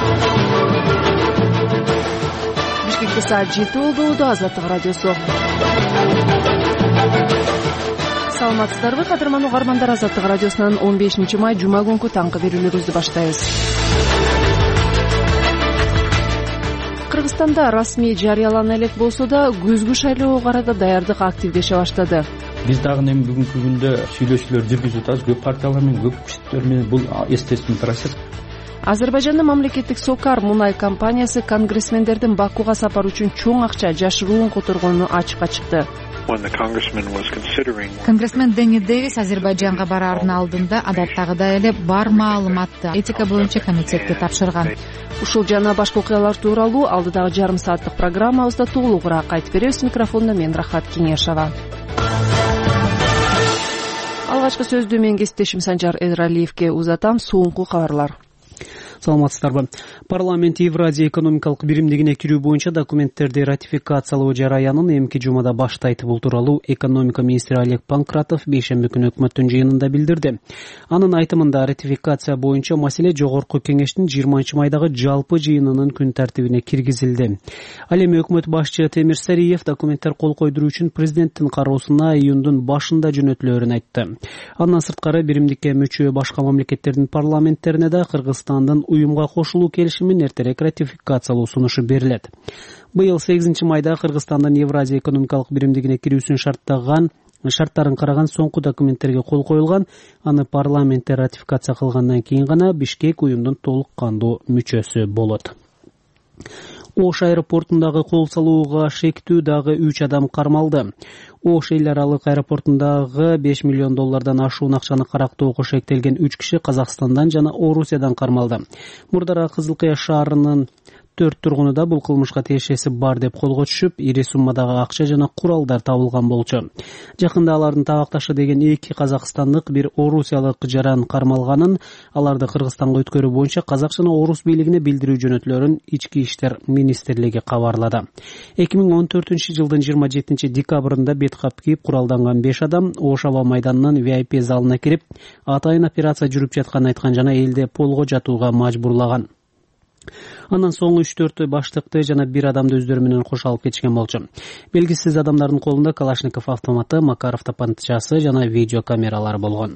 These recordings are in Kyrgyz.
Бишкекте саат 7 болду. Азаттык радиосу. Саламатсыздарбы, кадырман угармандар? Азаттык радиосунан 15 май жума күнкү таңкы берүүлөрүбүздү баштайбыз. Кыргызстанда расмий жарыялана элек болсо да, күзгү шайлоого карата даярдык активдеше баштады. Биз дагы эми бүгүнкү күндө сүйлөшүүлөр жүргүзүп атабыз. Көп партиялар менен, көп күчтөр менен. Бул естественный процесс. Азербайжандын мамлекеттик Сокар мунай компаниясы конгрессмендердин Бакуга сапар үчүн чоң акча жашыруун которгонун ачыкка чыкты. Конгрессмен Дэнни Дэвис Азербайжанга бараардын алдында адаттагыдай эле бар маалыматты этика боюнча комитетке тапшырган. Ушул жана башка окуялар тууралуу алдыдагы жарым сааттык программабызда толугураак айтып беребиз. Микрофондо мен Рахат Кеңешова. Алгачкы сөздү мен кесиптешим Санжар Эдралиевке узатам. Соңку кабарлар. Саламатсыздарбы. Парламент Евразия экономикалык биримдигине кирүү боюнча документтерди ратификациялоо жараянын эмки жумада баштайт. Бул тууралуу экономика министри Олег Панкратов бейшемби күнү өкмөттүн жыйынында билдирди. Анын айтымында ратификация боюнча маселе жогорку кеңештин 20 майдагы жалпы жыйынынын күн тартибине киргизилди. Ал эми өкмөт башчы Темир Сариев документтер кол койдуруу үчүн президенттин кароосуна июндун башында жөнөтүлөөрүн айтты. Андан сырткары биримдикке мүчө башка мамлекеттердин парламенттерине да Кыргызстандын уюмга кошулуу келишимин эртерээк ратификациялоо сунушу берилет. Быйыл 8 майда Кыргызстандын Евразия экономикалык биримдигине кирүүсүн шарттарын караган соңку документтерге кол коюлган. Аны парламентте ратификация кылгандан кийин гана Бишкек уюмдун толук кандуу мүчөсү болот. Ош аэропортундагы кол салууга шектүү дагы 3 адам кармалды. Ош эл аралык аэропортундагы $5 миллион ашуун акчаны карактоого шектелген 3 киши Казакстандан жана Орусиядан кармалды. Мурдара Кызыл Кыя шаарынын 4 тургунуда бул кылмышка тиешеси бар деп колго түшүп, ири суммадагы акча жана куралдар табылган болчу. Жакында алардын табакташы деген 2 казакстандык, 1 орусиялык жаран кармалганын, аларды Кыргызстанга өткөрүү боюнча казак жана орус бийлигине билдирүү жөнөтүлөрүн Ички иштер министрлиги кабарлады. 2014 жылдын 27 декабрында бет кап кийип куралданган 5 адам Ош аба майданынын VIP залына кирип, атайын операция жүрүп жатканын айткан жана элди полго жатууга мажбурлаган. Андан соң 3-4 баштыкты жана 1 адамды өздөрү менен кош алып кетишкен болчу. Белгисиз адамдардын колунда Калашников автоматы, Макаров тапанчасы жана видео камералары болгон.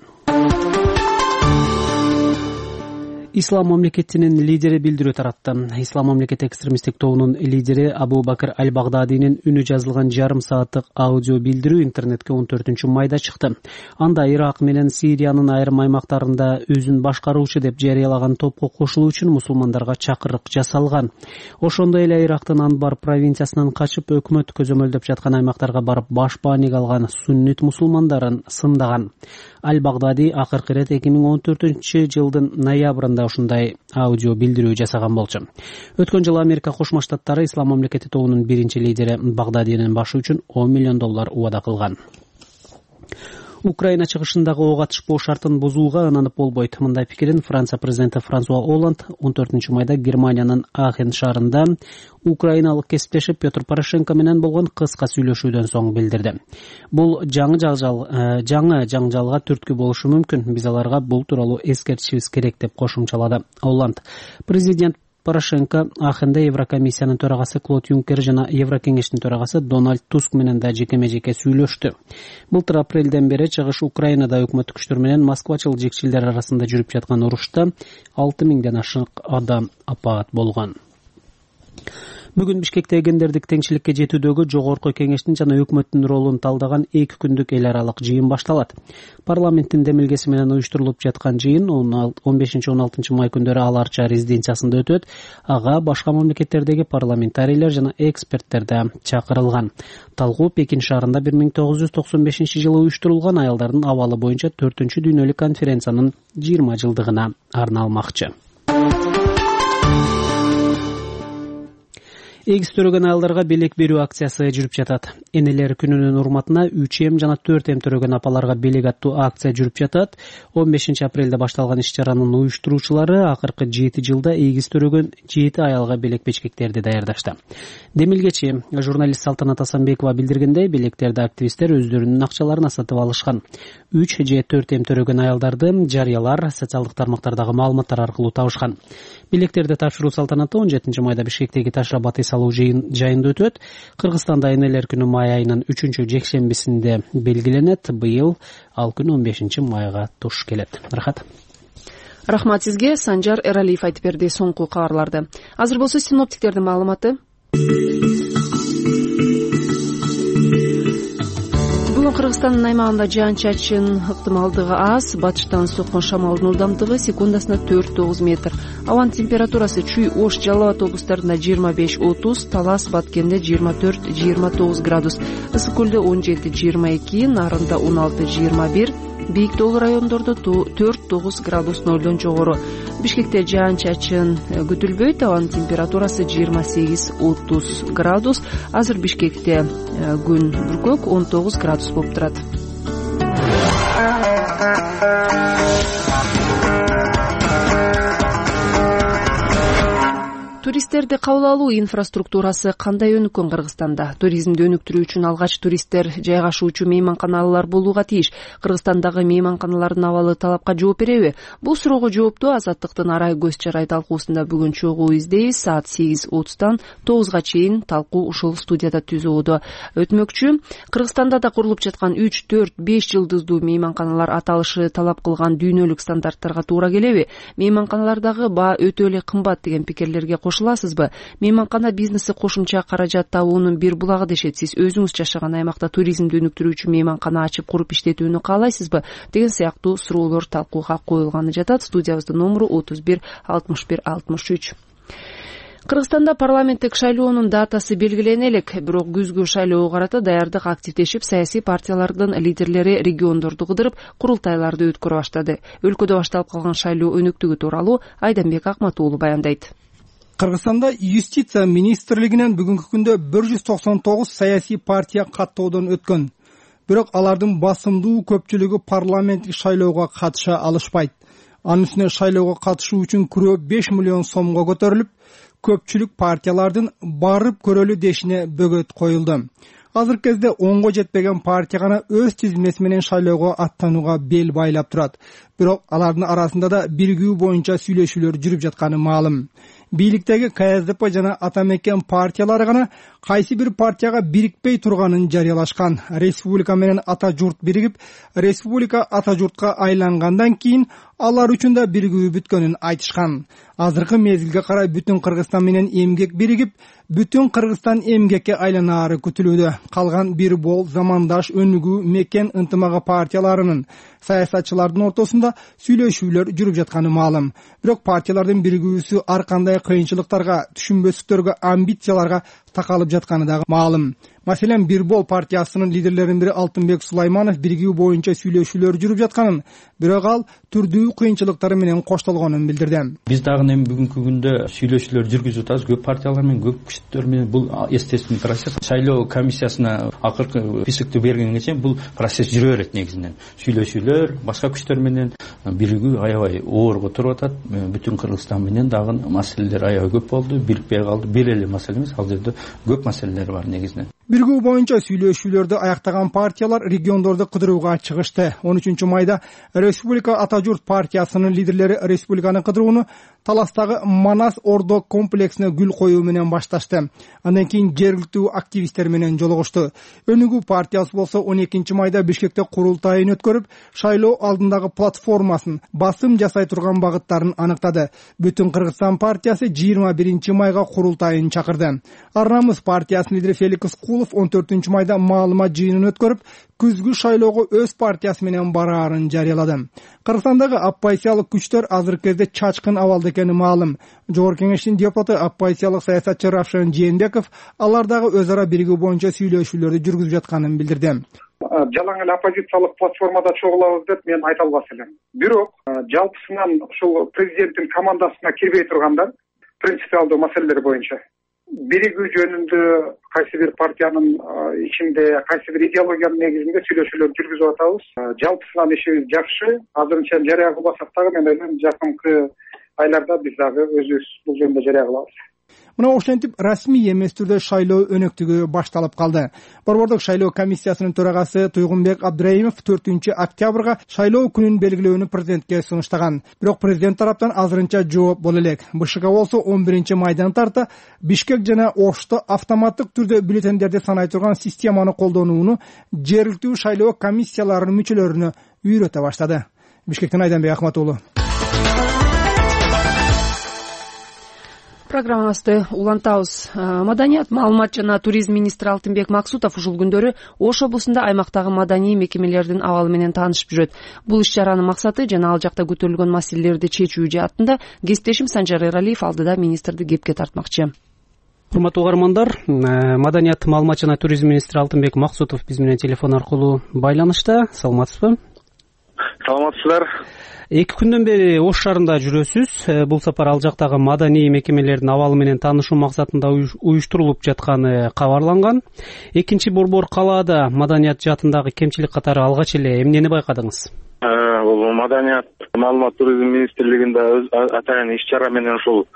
Ислам мамлекетинин лидери билдирүү таратты. Ислам мамлекет экстремисттик тобунун лидери Абу Бакр Аль-Багдадинин үнү жазылган жарым сааттык аудио билдирүү интернетке 14 майда чыкты. Анда Ирак менен Сириянын айрым аймактарында өзүн башкаруучу деп жарыялаган топко кошулуу үчүн мусулмандарга чакырык жасалган. Ошондой эле Ирактын Анбар провинциясынан качып өкмөт көзөмөлдөп жаткан аймактарга барып баш бааник алган суннит мусулмандарын сындаган. Аль-Багдади акыркы ирет 2014 жылдын ноябрында ушундай аудио билдирүү жасаган болчу. Өткөн жылы Америка Кошмо Штаттары Ислам мамлекети тобунун биринчи лидери Багдадинин башы үчүн $10 миллион убада кылган. Украина чыгышындагы ок атышпоо шартын бузууга ынанып болбойт. Мындай пикирин Франция президенти Франсуа Олланд 14 майда Германиянын Ахен шаарында украиналык кесиптеши Петр Порошенко менен болгон кыска сүйлөшүүдөн соң билдирди. Бул жаңы жаңжалга түрткү болушу мүмкүн. Биз аларга бул тууралуу эскертишибиз керек деп кошумчалады Олланд. Президент Порошенко Ахенде Еврокомиссиянын төрагасы Клод Юнкер жана Еврокеңештин төрагасы Дональд Туск менен да жеке-жеке сүйлөштү. Былтыр апрелден бери чыгыш Украинада өкмөттүк күчтөр менен Москвачыл жекчилер арасында жүрүп жаткан урушта 6000ден ашык адам апаат болгон. Бүгүн Бишкекте гендердик теңчиликке жетүүдөгү жогорку кеңештин жана өкмөттүн ролун талдаган 2 күндүк эл аралык жыйын башталат. Парламенттин демилгеси менен уюштурулуп жаткан жыйын 15-16 май күндөрү Аларча резиденциясында өтөт. Ага башка мамлекеттердеги парламентарийлер жана эксперттер да чакырылган. Талкуу Пекин шаарында 1995 жылы уюштурулган аялдардын абалы боюнча 4-дүйнөлүк конференциянын 20 жылдыгына арналмакчы. Эгиз төрөгөн айылдарга белек берүү акциясы жүрүп жатат. Энелер күнүнүн урматына 3М жана 4М төрөгөн апаларга белек аттуу акция жүрүп жатат. 15 апрелде башталган иш чаранын уюштуруучулары акыркы 7 жылда эгиз төрөгөн 7 айылга белек бечкектерди даярдашты. Демилгечи журналист Салтанат Асанбекова билдиргендей, белектерди активисттер өздөрүнүн акчаларына сатып алышкан. 3 же 4М төрөгөн айылдарды жарыялар, социалдык тармактардагы маалыматтар аркылуу табышкан. Белектерди тапшыруу салтанаты 17 майда Бишкектеги Ташрабат салуу жайында өтөт. Кыргызстанда энелер күнү май айынын 3 жекшембисинде белгиленет. Быйыл ал күн 15 майга туш келет. Рахмат сизге, Санжар Эралиев айтып берди соңку кабарларды. Азыр болсо синоптиктердин маалыматы. Кыргызстандын аймагында жаан-чачын ыктымалдыгы аз, батыштан соккон шамалдын ылдамдыгы секундасына 4-9 метр. Абанын температурасы Чүй, Ош, Жалал Абад облустарында 25-30, Талас, Баткенде 24-29 градус, Ысык көлдө 17-22, Нарында 16-21, бийик тоолуу райондордо 4-9 градус нолдон жогору. Бишкекте жаан-чачын күтүлбөйт, абанын температурасы 28-30 градус. Азыр Бишкекте күн бүркөк 19 градус болуп турат. Туристтерди кабыл алуу инфраструктурасы кандай өнүккөн Кыргызстанда? Туризмди өнүктүрүү үчүн алгач туристтер жайгашуучу мейманканалар болууга тийиш. Кыргызстандагы мейманканалардын абалы талапка жооп береби? Бул суроого жоопту Азаттыктын Арай көз чарай талкуусунда бүгүн чогуу издейбиз. Саат 8:30 9га чейин талкуу ушул студияда түзүүдө өтмөкчү. Кыргызстанда да курулуп жаткан 3, 4, 5 жылдыздуу мейманканалар аталышы талап кылган дүйнөлүк стандарттарга туура келеби? Мейманканалардагы баа өтө эле кымбат деген пикирлерге кошуласызбы? Мейманкана бизнеси кошумча каражат табуунун бир булагы дешет. Сиз өзүңүз жашаган аймакта туризмди өнүктүрүү үчүн мейманкана ачып куруп иштетүүнү каалайсызбы? Деген сыяктуу суроолор талкууга коюлганы жатат. Студиябыздын номеру 31 61 63. Кыргызстанда парламенттик шайлоонун датасы белгилене элек, бирок күзгү шайлоого карата даярдык активдешип, саясий партиялардын лидерлери региондорду кыдырып, курултайларды өткөрө баштады. Өлкөдө башталып калган шайлоо өнүктүгү тууралуу Айданбек Акматуулу баяндайт. Кыргызстанда юстиция министрлигинен бүгүнкү күндө 199 саясий партия каттоодон өткөн. Бирок алардын басымдуу көпчүлүгү парламенттик шайлоого катыша алышпайт. Анын үстүнө шайлоого катышуу үчүн күрөө 5 миллион сомго көтөрүлүп, көпчүлүк партиялардын барып көрөлү дешине бөгөт коюлду. Азыркы кезде 10го жетпеген партия гана өз тизмеси менен шайлоого аттанууга бел байлап турат. Бирок алардын арасында да биригүү боюнча сүйлөшүүлөр жүрүп жатканы маалым. Бийликтеги КСДП жана Атамекен партиялары гана кайсы бир партияга бирикпей турганын жарыялашкан. Республика менен ата журт биригип, республика ата журтка айлангандан кийин алар үчүн да биригүү бүткөнүн айтышкан. Азыркы мезгилге карай бүтүн Кыргызстан менен эмгек биригип, бүтүн Кыргызстан эмгекке айланаары күтүлүүдө. Калган бир бол замандаш өнүгүү мекен ынтымагы партияларынын саясатчылардын ортосунда сүйлөшүүлөр жүрүп жатканы маалым. Бирок партиялардын биригүүсү ар кандай кыйынчылыктарга, түшүнбөстүктөргө, амбицияларга такалып жатканы дагы маалым. Маселен, Бир бол партиясынын лидерлеринин бири Алтынбек Сулайманов биригүү боюнча сүйлөшүүлөр жүрүп жатканын, бирок ал түрдүү кыйынчылыктары менен коштолгонун билдирди. Биз дагы эми бүгүнкү күндө сүйлөшүүлөр жүргүзүп атабыз. Көп партиялар менен, көп күчтөр менен. Бул естественный процесс. Шайлоо комиссиясына акыркы списокты бергенге чейин бул процесс жүрө берет негизинен. Сүйлөшүүлөр башка күчтөр менен биригүү аябай оорго туруп атат. Бүтүн Кыргызстан менен дагы маселелер аябай көп болду. Бирикпей калды. Бир эле маселе эмес, ал жерде көп маселелер бар негизинен. Биригүү боюнча сүйлөшүүлөрдү аяктаган партиялар региондорду кыдырууга чыгышты. 13 майда Республика Ата журт партиясынын лидерлери республиканы кыдырууну Таластагы Манас Ордо комплексине гүл коюу менен башташты. Андан кийин жергиликтүү активисттер менен жолугушту. Өнүгүү партиясы болсо 12 майда Бишкекте курултайын өткөрүп, шайлоо алдындагы платформасын, басым жасай турган багыттарын аныктады. Бүтүн Кыргызстан партиясы 21 майга курултайын чакырды. Арнамыз партиясынын лидери Феликс Кулов 14 майда маалымат жыйынын өткөрүп, күзгү шайлоого өз партиясы менен бараарын жарыялады. Кыргызстандагы оппозициялык күчтөр азыркы кезде чачкын абалда экени маалым. Жогорку кеңештин депутаты оппозициялык саясатчы Равшан Жээнбеков алар дагы өз ара биригүү боюнча сүйлөшүүлөрдү жүргүзүп жатканын билдирди. Жалаң эле оппозициялык платформада чогулабыз деп мен айта албас элем. Бирок жалпысынан ушул президенттин командасына кирбей турганда принципиалдуу маселелер боюнча биригүү жөнүндө кайсы бир партиянын ичинде кайсы бир идеологиянын негизинде сүйлөшүүлөр жүргүзүп атабыз. Жалпысынан ишибиз жакшы. Азырынча жарыя кылбасак дагы мен ойлойм жакынкы айларда биз дагы өзүбүз бул жөнүндө жарыя кылабыз. Мына ошентип расмий эмес түрдө шайлоо өнөктүгү башталып калды. Борбордук шайлоо комиссиясынын төрагасы Туйгунбек Абдраимов 4-октябрга шайлоо күнүн белгилөөнү президентке сунуштаган. Бирок президент тараптан азырынча жооп боло элек. БШК болсо 11-майдан тарта Бишкек жана Ошто автоматтык түрдө бюллетендерди санай турган системаны колдонууну жергиликтүү шайлоо комиссияларынын мүчөлөрүнө үйрөтө баштады. Бишкектен Айданбек Ахматуулу. Программабызды улантабыз. Маданият, маалымат жана туризм министри Алтынбек Максутов ушул күндөрү Ош облусунда аймактагы маданий мекемелердин абалы менен таанышып жүрөт. Бул иш-чаранын максаты жана ал жакта көтөрүлгөн маселелерди чечүү жаатында кесиптешим Санжар Эралиев алдыда министрди кепке тартмакчы. Урматтуу угармандар, маданият, маалымат жана туризм министри Алтынбек Максутов биз менен телефон аркылуу байланышта. Саламатсызбы? Саламатсыздар. 2 күндөн бери Ош шаарында жүрөсүз. Бул сапар ал жактагы маданий мекемелердин абалы менен таанышуу максатында уюштурулуп жатканы кабарланган. Экинчи борбор калаада маданият жаатындагы кемчилик катары алгач эле эмнени байкадыңыз? Бул маданият, маалымат туризм министрлигинде атайын иш-чара менен ушул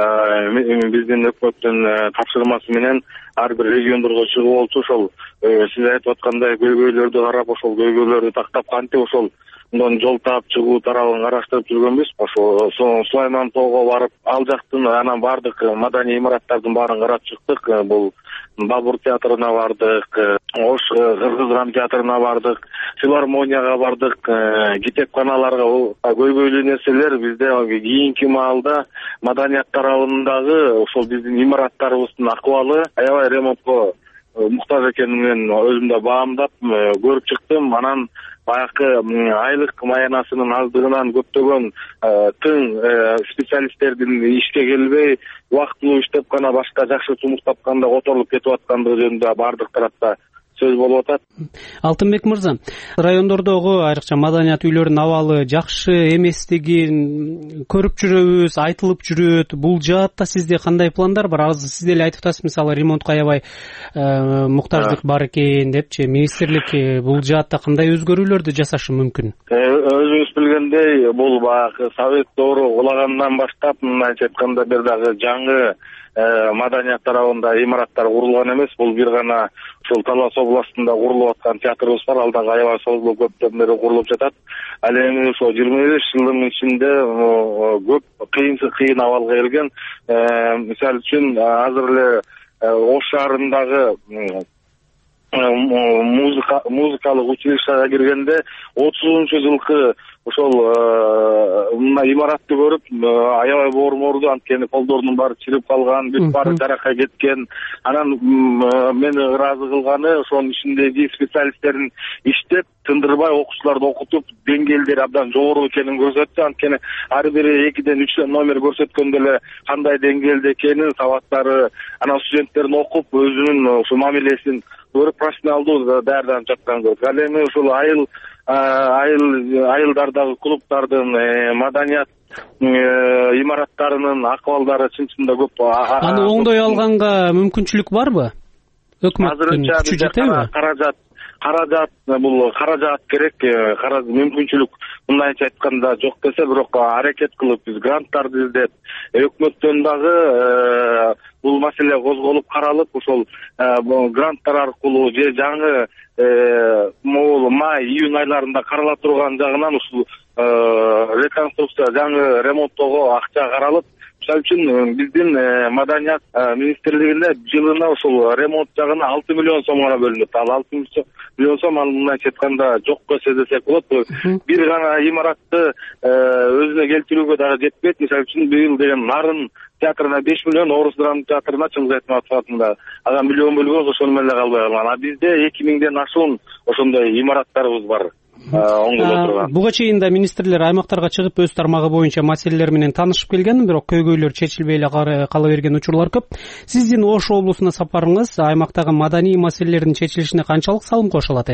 биздин өкмөттүн тапшырмасы менен ар бир региондорго чыгып болчу. Ошол сиз айтып аткандай көйгөйлөрдү карап, ошол көйгөйлөрдү тактап кантип ошол мындан жол таап чыгуу тарабын караштырып жүргөнбүз. Ошо Сулайман тоого барып, ал жактын анан бардык маданий имараттардын баарын карап чыктык. Бул Бабур театрына бардык, Ош Кыргыз театрына бардык, филармонияга бардык, китепканаларга. Көйгөйлүү нерселер бизде кийинки маалда маданият тарабындагы ошол биздин имараттарыбыздын акыбалы аябай ремонтко муктаж экенин өзүм да баамдап көрүп чыктым. Анан баягы айлык маянасынын аздыгынан көптөгөн тың специалисттердин ишке келбей, убактылуу иштеп гана башка жакшы сумук тапканда которулуп кетип аткандыгы жөнүндө бардык тарапта сөз болуп атат. Алтынбек мырза, райондордогу айрыкча маданият үйлөрүнүн абалы жакшы эместигин көрүп жүрөбүз, айтылып жүрөт. Бул жаатта сизде кандай пландар бар? Азыр сиз деле айтып атасыз, мисалы ремонтко аябай муктаждык бар экен депчи. Министрлик бул жаатта кандай өзгөрүүлөрдү жасашы мүмкүн? Өзүңүз билгендей, бул баягы Совет доору кулагандан баштап, мындайча айтканда бир дагы жаңы маданият тарабында имараттар курулган эмес. Бул бир гана ушул Талас областында курулуп аткан театрыбыз бар. Ал дагы аябай созулуп көптөн бери курулуп жатат. Ал эми ошо 25 жылдын ичинде көп кыйын абалга келген. Мисалы үчүн азыр эле Ош шаарындагы музыкалык училищага киргенде 30-жылкы ошол имаратты көрүп аябай боорморду, анткени колдорунун баары чирип калган, бүт баары жаракка кеткен. Анан мени ыраазы кылганы ошонун ичиндеги специалисттердин иштеп, тындырбай окуучуларды окутуп, деңгээлдери абдан жогору экенин көрсөттү. Анткени ар бири 2-3 номер көрсөткөндө эле кандай деңгээлде экенин, сабаттары, анан студенттерин окуп, өзүнүн ошо мамилесин көрүп, профессионалдуу даярданып жаткан көрдүк. Ал эми ушул айылдардагы клубтардын маданият имараттарынын акыбалдары чын-чынында көп. Аны оңдой алганга мүмкүнчүлүк барбы? Өкмөттүн күчү жетеби? Каражат керек, мүмкүнчүлүк мындайча айтканда жок десе, бирок аракет кылып биз гранттарды издеп, өкмөттөн дагы бул маселе козголуп каралып, ошол гранттар аркылуу же жаңы май-июнь айларында карала турган жагынан ушул реконструкция, жаңы ремонттоого акча каралып, мисалы үчүн биздин маданият министрлигинде жылына ушул ремонт жагына 6 миллион сом гана бөлүнөт. Ал 6 миллион сом мындайча айтканда жокко сездесек болот. Бир гана имаратты өзүнө келтирүүгө дагы жетпейт. Мисалы үчүн быйыл деген Нарын театрына 5 миллион, Орус драма театрына Чыңгыз Айтматов атында ага миллион бөлгөнбүз, ошону менен эле калбай калган. Бизде 2000ден ашуун ошондой имараттарыбыз бар. Буга чейин да министрлер аймактарга чыгып өз тармагы боюнча маселелер менен таанышып келген, бирок көйгөйлөр чечилбей эле кала берген учурлар көп. Сиздин Ош облусуна сапарыңыз аймактагы маданий маселелердин чечилишине канчалык салым кошо алат эми?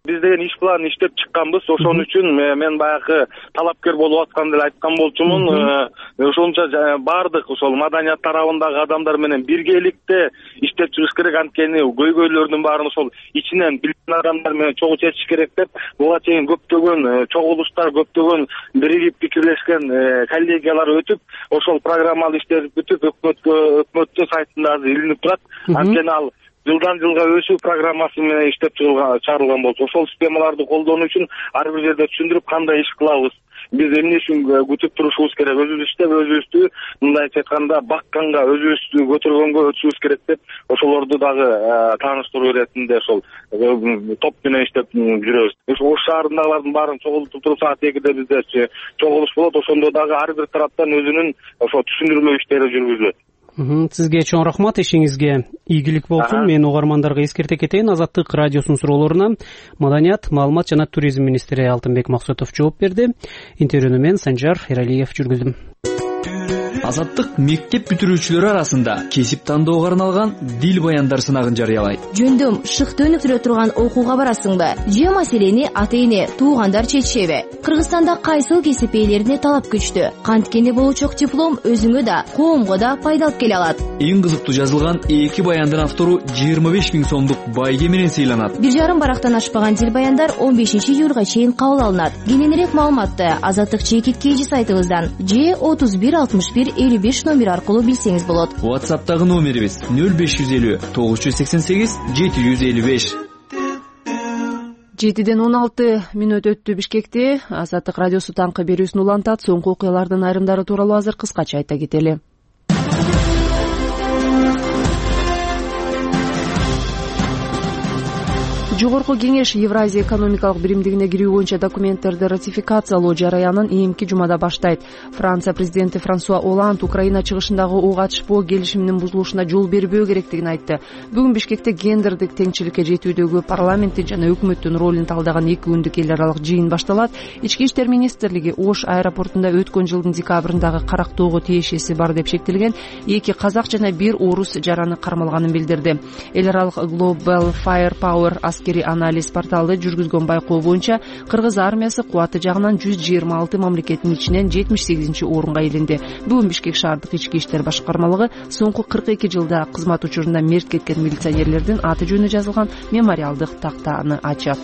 Биз деген иш планын иштеп чыкканбыз. Ошон үчүн мен баягы талапкер болуп атканда эле айткан болчумун. Ошончо бардык ошол маданият тарабындагы адамдар менен биргеликте иштеп чыгыш керек. Анткени көйгөйлөрдүн баарын ошол ичинен билген адамдар менен чогуу чечиш керек деп буга чейин көптөгөн чогулуштар, көптөгөн биригип пикирлешкен коллегиялар өтүп, ошол программалуу иштер бүтүп өкмөттүн сайтында азыр илинип турат. Анткени ал жылдан жылга өсүү программасы менен иштеп чыгарылган болчу. Ошол системаларды колдонуу үчүн ар бир жерде түшүндүрүп кандай иш кылабыз, биз эмне үчүн күтүп турушубуз керек, өзүбүз иштеп өзүбүздү мындайча айтканда бакканга, өзүбүздү көтөргөнгө өтүшүбүз керек деп ошолорду дагы тааныштыруу иретинде ошол топ менен иштеп жүрөбүз. Ош шаарындагылардын баарын чогултуп туруп саат 2-де бизде чогулуш болот. Ошондо дагы ар бир тараптан өзүнүн ошо түшүндүрмө иштери жүргүзүлөт. Сизге чоң рахмат, ишиңизге ийгилик болсун. Мен угармандарга эскерте кетейин. Азаттык радиосунун суроолоруна Маданият, маалымат жана туризм министри Алтынбек Максутов жооп берди. Интервьюну мен Санжар Эралиев жүргүздүм. Азаттык мектеп бүтүрүүчүлөрү арасында кесип тандоого арналган дил баяндар сынагын жарыялайт. Жөндөм шыкты өнүктүрө турган окууга барасыңбы? Же маселени ата-эне, туугандар чечишеби? Кыргызстанда кайсыл кесип ээлерине талап күчтүү? Канткени болучок диплом өзүңө да, коомго да пайда алып келе алат. Эң кызыктуу жазылган 2 баяндын автору 25 000 сомдук байге менен сыйланат. 1,5 барактан ашпаган дил баяндар 15 июлга чейин кабыл алынат. Кененирээк маалыматты Азаттык чекиткейжи сайтыбыздан же 316155 номер аркылуу билсеңиз болот. WhatsApp'тагы номерибиз 0550 988 755. 7-ден 16 мүнөт өттү. Бишкекте Азаттык радиосу таңкы берүүсүн улантат. Соңку окуялардын айрымдары тууралуу азыр кыскача айта кетели. Жогорку кеңеш Евразия экономикалык биримдигине кирүү боюнча документтерди ратификациялоо жараянын эмки жумада баштайт. Франция президенти Франсуа Оланд Украина чыгышындагы ок атышпоо келишиминин бузулушуна жол бербөө керектигин айтты. Бүгүн Бишкекте гендердик теңчиликке жетүүдөгү парламенттин жана өкмөттүн ролун талдаган 2 күндүк эл аралык жыйын башталат. Ички иштер министрлиги Ош аэропортунда өткөн жылдын декабрындагы карактоого тиешеси бар деп шектелген 2 казак жана 1 орус жараны кармалганын билдирди. Эл аралык Global Firepower аскери анализ порталы жүргүзгөн байкоо боюнча кыргыз армиясы кубаты жагынан 126 мамлекеттин ичинен 78-орунга илинди. Бүгүн Бишкек шаардык ички иштер башкармалыгы соңку 42 жылда кызмат учурунда мерт кеткен милиционерлердин аты жөнү жазылган мемориалдык тактаны ачат.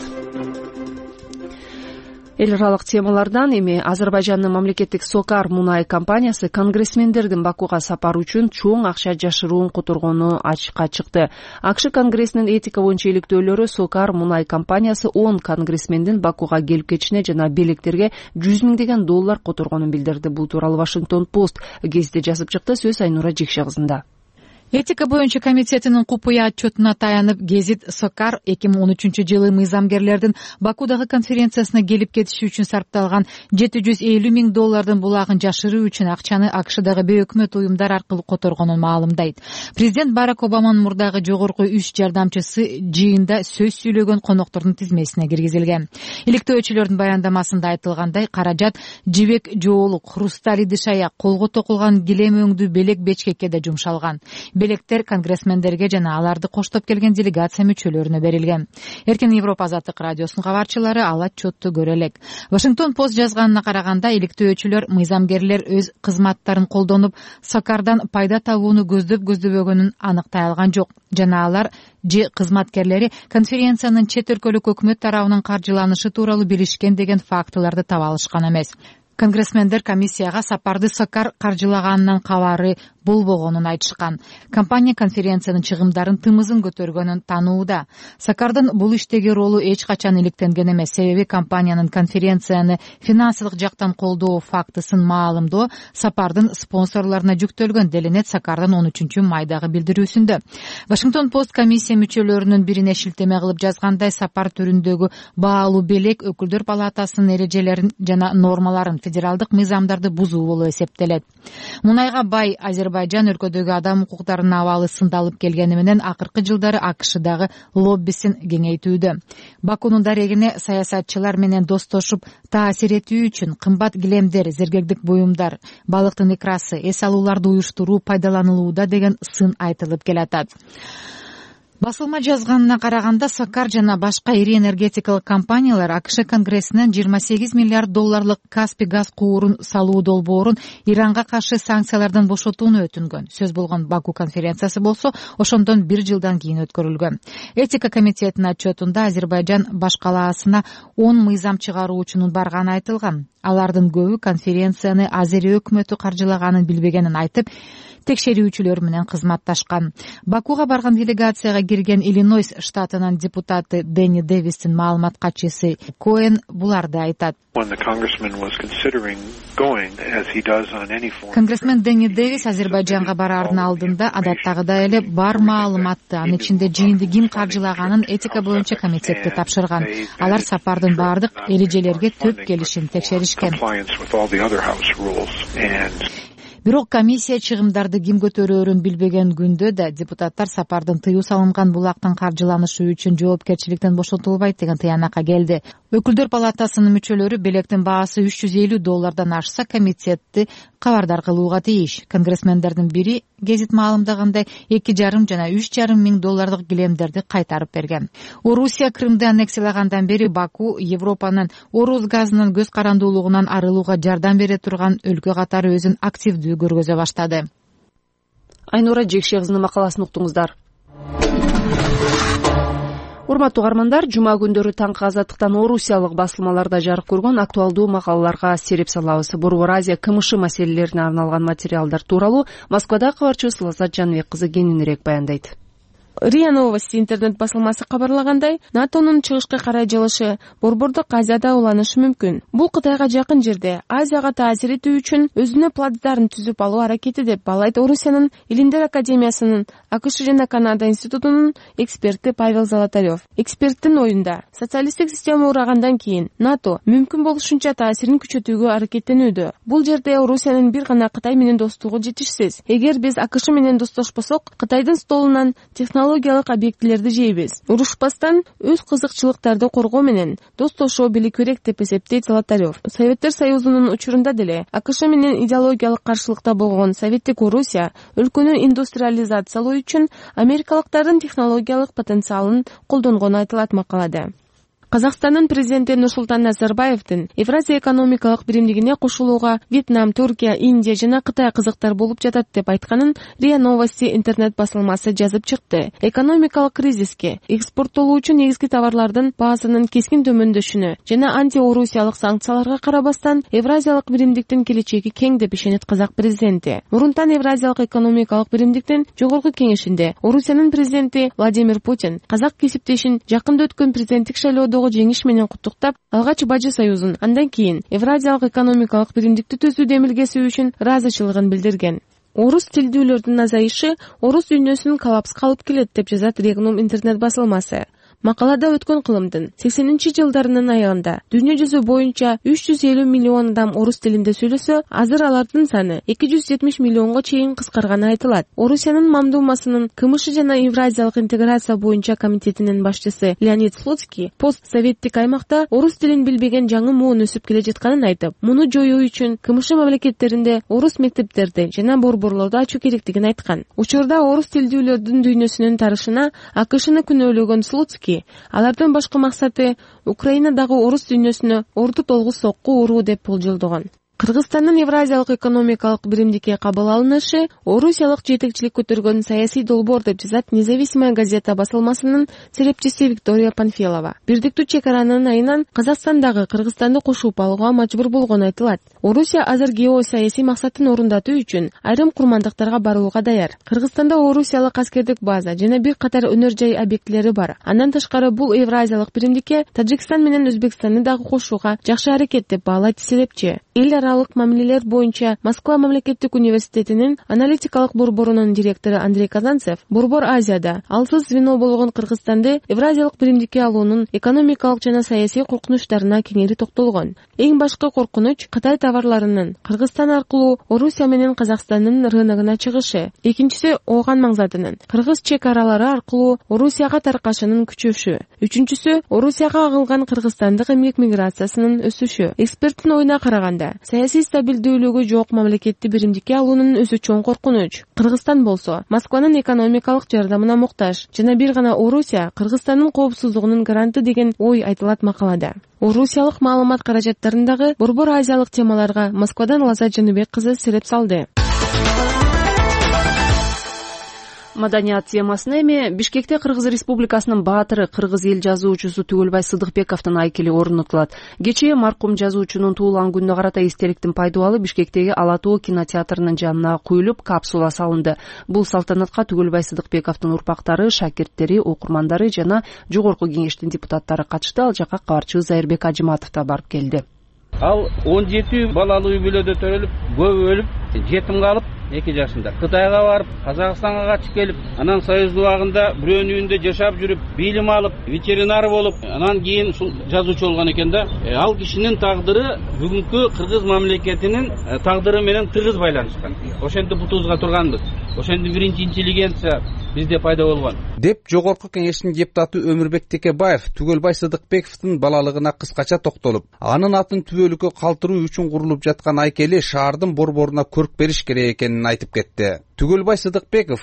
Эл аралык темалардан эми Азербайжандын мамлекеттик Сокар мунай компаниясы конгрессмендердин Бакуга сапары үчүн чоң акча жашыруун которгону ачыкка чыкты. АКШ Конгрессинин этика боюнча иликтөөлөрү Сокар мунай компаниясы 10 конгрессмендин Бакуга келип кетишине жана билектерге $100,000 которгонун билдирди. Бул тууралуу Вашингтон Пост гезити жазып чыкты. Сөз Айнура Жекше кызында. Этика боюнча комитетинин купуя отчетуна таянып, гезит Сокар 2013-жылы мыйзамгерлердин Бакудагы конференциясына келип кетиши үчүн сарпталган $750,000 булагын жашыруу үчүн акчаны АКШдагы бейөкмөт уюмдар аркылуу которгонун маалымдайт. Президент Барак Обаманын мурдагы жогорку 3 жардамчысы жыйында сөз сүйлөгөн коноктордун тизмесине киргизилген. Иликтөөчүлөрдүн баяндамасында айтылгандай, каражат жибек жоолук, хрусталь идиш-аяк, колго токулган килем өңдүү белек бечкекке да жумшалган. Белектер конгрессмендерге жана аларды коштоп келген делегация мүчөлөрүнө берилген. Эркин Европа Азаттык радиосунун кабарчылары ал отчетту көрө элек. Вашингтон Пост жазганына караганда, иликтөөчүлөр мыйзамгерлер өз кызматтарын колдонуп, Сокардан пайда табууну көздөбөгөнүн аныктай алган жок. Жана алар же кызматкерлери конференциянын чет өлкөлүк өкмөт тарабынан каржыланышы тууралуу билишкен деген фактыларды таба алышкан эмес. Конгрессмендер комиссияга сапарды Сокар каржылаганынан кабары болбогонун айтышкан. Компания конференциянын чыгымдарын тымызын көтөргөнүн танууда. Сокардын бул иштеги ролу эч качан иликтенген эмес. Себеби компаниянын конференцияны финансылык жактан колдоо фактысын маалымдоо сапардын спонсорлоруна жүктөлгөн, делинет Сокардын 13-майдагы билдирүүсүндө. Вашингтон Пост комиссия мүчөлөрүнүн бирине шилтеме кылып жазгандай, сапар түрүндөгү баалуу белек өкүлдөр палатасынын эрежелерин жана нормаларын, федералдык мыйзамдарды бузуу болуп эсептелет. Мунайга бай Азербайжан өлкөдөгү адам укуктарынын абалы сындалып келгени менен акыркы жылдары АКШдагы лоббисин кеңейтүүдө. Бакунун дарегине саясатчылар менен достошуп таасир этүү үчүн кымбат килемдер, зергегдик буюмдар, балыктын икрасы, эс алууларды уюштуруу пайдаланылууда деген сын айтылып келатат. Басылма жазганына караганда Сокар жана башка ири энергетикалык компаниялар АКШ Конгрессинен $28 миллиард Каспий газ куурун салуу долбоорун Иранга каршы санкциялардан бошотууну өтүнгөн. Сөз болгон Баку конференциясы болсо ошондон 1 жылдан кийин өткөрүлгөн. Этика комитетинин отчетунда Азербайжан баш калаасына 10 мыйзам чыгаруучунун барганы айтылган. Алардын көбү конференцияны Азери өкмөтү каржылаганын билбегенин айтып, текшерүүчүлөр менен кызматташкан. Бакуга барган делегацияга кирген Иллинойс штатынын депутаты Дэнни Дэвистин маалымат катчысы Коэн буларды айтат. Конгрессмен Дэнни Дэвис Азербайжанга бараардын алдында адаттагыдай эле бар маалыматты, анын ичинде жыйынды ким каржылаганын этика боюнча комитетке тапшырган. Алар сапардын баардык эрежелерге төп келишин текшеришкен. Бирок комиссия чыгымдарды ким көтөрөөрүн билбеген күндө да депутаттар сапардын тыюу салынган булактын каржыланышы үчүн жоопкерчиликтен бошотулбайт деген тыянакка келди. Өкүлдөр палатасынын мүчөлөрү белектин баасы $350 ашса комитетти кабардар кылууга тийиш. Конгрессмендердин бири гезит маалымдагандай $2,5 жана $3,5 миң килемдерди кайтарып берген. Орусия Крымды аннексиялагандан бери Баку Европанын Орус газынын көз карандуулугунан арылууга жардам бере турган өлкө катары өзүн активдүү көргөзө баштады. Айнура Жекше кызынын макаласын уктуңуздар. Урматтуу угармандар, жума күндөрү таңкы азаттыктан орусиялык басылмаларда жарык көргөн актуалдуу макалаларга сереп салабыз. Борбор Азия КМШ маселелерине арналган материалдар тууралуу Москвада кабарчыбыз Лаззат Жаныбек кызы кененирээк баяндайт. РИА Новости интернет басылмасы кабарлагандай, НАТОнун чыгышка карай жылышы Борбордук Азияда уланышы мүмкүн. Бул Кытайга жакын жерде Азияга таасир этүү үчүн өзүнө плацдарын түзүп алуу аракети деп баалайт Орусиянын Илимдер академиясынын АКШ жана Канада институтунун эксперти Павел Золотарев. Эксперттин оюнда, социалисттик система урагандан кийин НАТО мүмкүн болушунча таасирин күчөтүүгө аракеттенүүдө. Бул жерде Орусиянын бир гана Кытай менен достугу жетишсиз. Эгер биз АКШ менен достошпосок, Кытайдын столунан технологиялык объектилерди жейбиз. Урушпастан өз кызыкчылыктарды коргоо менен достошо билик керек деп эсептейт Золотарев. Советтер Союзунун учурунда деле АКШ менен идеологиялык каршылыкта болгон Советтик Орусия өлкөнү индустриализациялоо үчүн америкалыктардын технологиялык потенциалын колдонгону айтылат макалада. Казакстандын президенти Нурсултан Назарбаевдин Евразия экономикалык биримдигине кошулууга Вьетнам, Туркия, Индия жана Кытай кызыктар болуп жатат деп айтканын РИА Новости интернет басылмасы жазып чыкты. Экономикалык кризиске, экспорттолуучу негизги товарлардын баасынын кескин төмөндөшүнө жана антиорусиялык санкцияларга карабастан Евразиялык биримдиктин келечеги кең деп ишенет казак президенти. Мурунтан Евразиялык экономикалык биримдиктин жогорку кеңешинде Орусиянын президенти Владимир Путин казак кесиптешин жакында өткөн президенттик шайлоодо жеңиш менен куттуктап, алгач Бажы союзун, андан кийин Евразиялык экономикалык биримдикти түзүү демилгеси үчүн ыраазычылыгын билдирген. Орус тилдүүлөрдүн азайышы орус дүйнөсүн коллапска алып келет деп жазат Регнум интернет басылмасы. Макалада өткөн кылымдын 80-жылдарынын аягында дүйнө жүзү боюнча 350 миллион адам орус тилинде сүйлөсө, азыр алардын саны 270 миллионго чейин кыскарганы айтылат. Орусиянын мамдумасынын КМШ жана Евразиялык интеграция боюнча комитетинин башчысы Леонид Слуцкий постсоветтик аймакта орус тилин билбеген жаңы муун өсүп келе жатканын айтып, муну жоюу үчүн КМШ мамлекеттеринде орус мектептерди жана борборлорду ачуу керектигин айткан. Учурда орус тилдүүлөрдүн дүйнөсүнүн тарышына АКШны күнөөлөгөн Слуцкий алардын башкы максаты Украинадагы орус дүйнөсүнө орду толгус сокку уруу деп болжолдогон. Кыргызстандын Евразиялык экономикалык биримдикке кабыл алынышы орусиялык жетекчилик көтөргөн саясий долбоор деп жазат Независимая газета басылмасынын серепчиси Виктория Панфилова. Бирдиктүү чек аранын айынан Казакстандагы Кыргызстанды кошуп алууга мажбур болгону айтылат. Орусия азыр геосаясий максатын орундатуу үчүн айрым курмандыктарга барууга даяр. Кыргызстанда орусиялык аскердик база жана бир катар өнөр жай объектилери бар. Андан тышкары бул Евразиялык биримдикке Тажикстан менен Өзбекстанды дагы кошууга жакшы аракет деп баалайт серепчи. Мамилелер боюнча Москва мамлекеттик университетинин аналитикалык борборунун директору Андрей Казанцев Борбор Азияда алсыз звено болгон Кыргызстанды Евразиялык биримдикке алуунун экономикалык жана саясий коркунучтарына кеңири токтолгон. Эң башкы коркунуч Кытай товарларынын Кыргызстан аркылуу Орусия менен Казакстандын рыногуна чыгышы. Экинчиси Ооган маңзатынын Кыргыз чек аралары аркылуу Орусияга таркашынын күчөшү. Үчүнчүсү Орусияга агылган кыргызстандык эмгек миграциясынын өсүшү. Эксперттин оюна караганда, саясий стабилдүүлүгү жок мамлекетти биримдикке алуунун өзү чоң коркунуч. Кыргызстан болсо Москванын экономикалык жардамына муктаж жана бир гана Орусия Кыргызстандын коопсуздугунун гаранты деген ой айтылат макалада. Орусиялык маалымат каражаттарындагы борбор азиялык темаларга Москвадан Лаза Жаныбек кызы сереп салды. Маданият темасына эми Бишкекте Кыргыз Республикасынын баатыры, кыргыз эл жазуучусу Түгөлбай Сыдыкбековдун айкели орнотулат. Кечээ маркум жазуучунун туулган күнүнө карата эстеликтин пайдубалы Бишкектеги Ала Тоо кинотеатрынын жанына куюлуп, капсула салынды. Бул салтанатка Түгөлбай Сыдыкбековдун урпактары, шакирттери, окурмандары жана жогорку кеңештин депутаттары катышты. Ал жака кабарчы Зайырбек Ажыматов да барып келди. Ал 17 балалуу үй бүлөдө төрөлүп, көбү өлүп, жетим калып, 2 жашында Кытайга барып, Казакстанга качып келип, анан Союздун убагында бирөөнүн үйүндө жашап жүрүп, билим алып, ветеринар болуп, анан кийин ушул жазуучу болгон экен да. Ал кишинин тагдыры бүгүнкү кыргыз мамлекетинин тагдыры менен тыгыз байланышкан. Ошентип бутубузга турганбыз. Ошентип биринчи интеллигенция бизде пайда болгон. Деп жогорку кеңештин депутаты Өмүрбек Текебаев Түгөлбай Сыдыкбековдун балалыгына кыскача токтолуп, анын атын түбөлүккө калтыруу үчүн курулуп жаткан айкели шаардын борборуна көрк бериш керек экенин айтып кетти. Түгөлбай Сыдыкбеков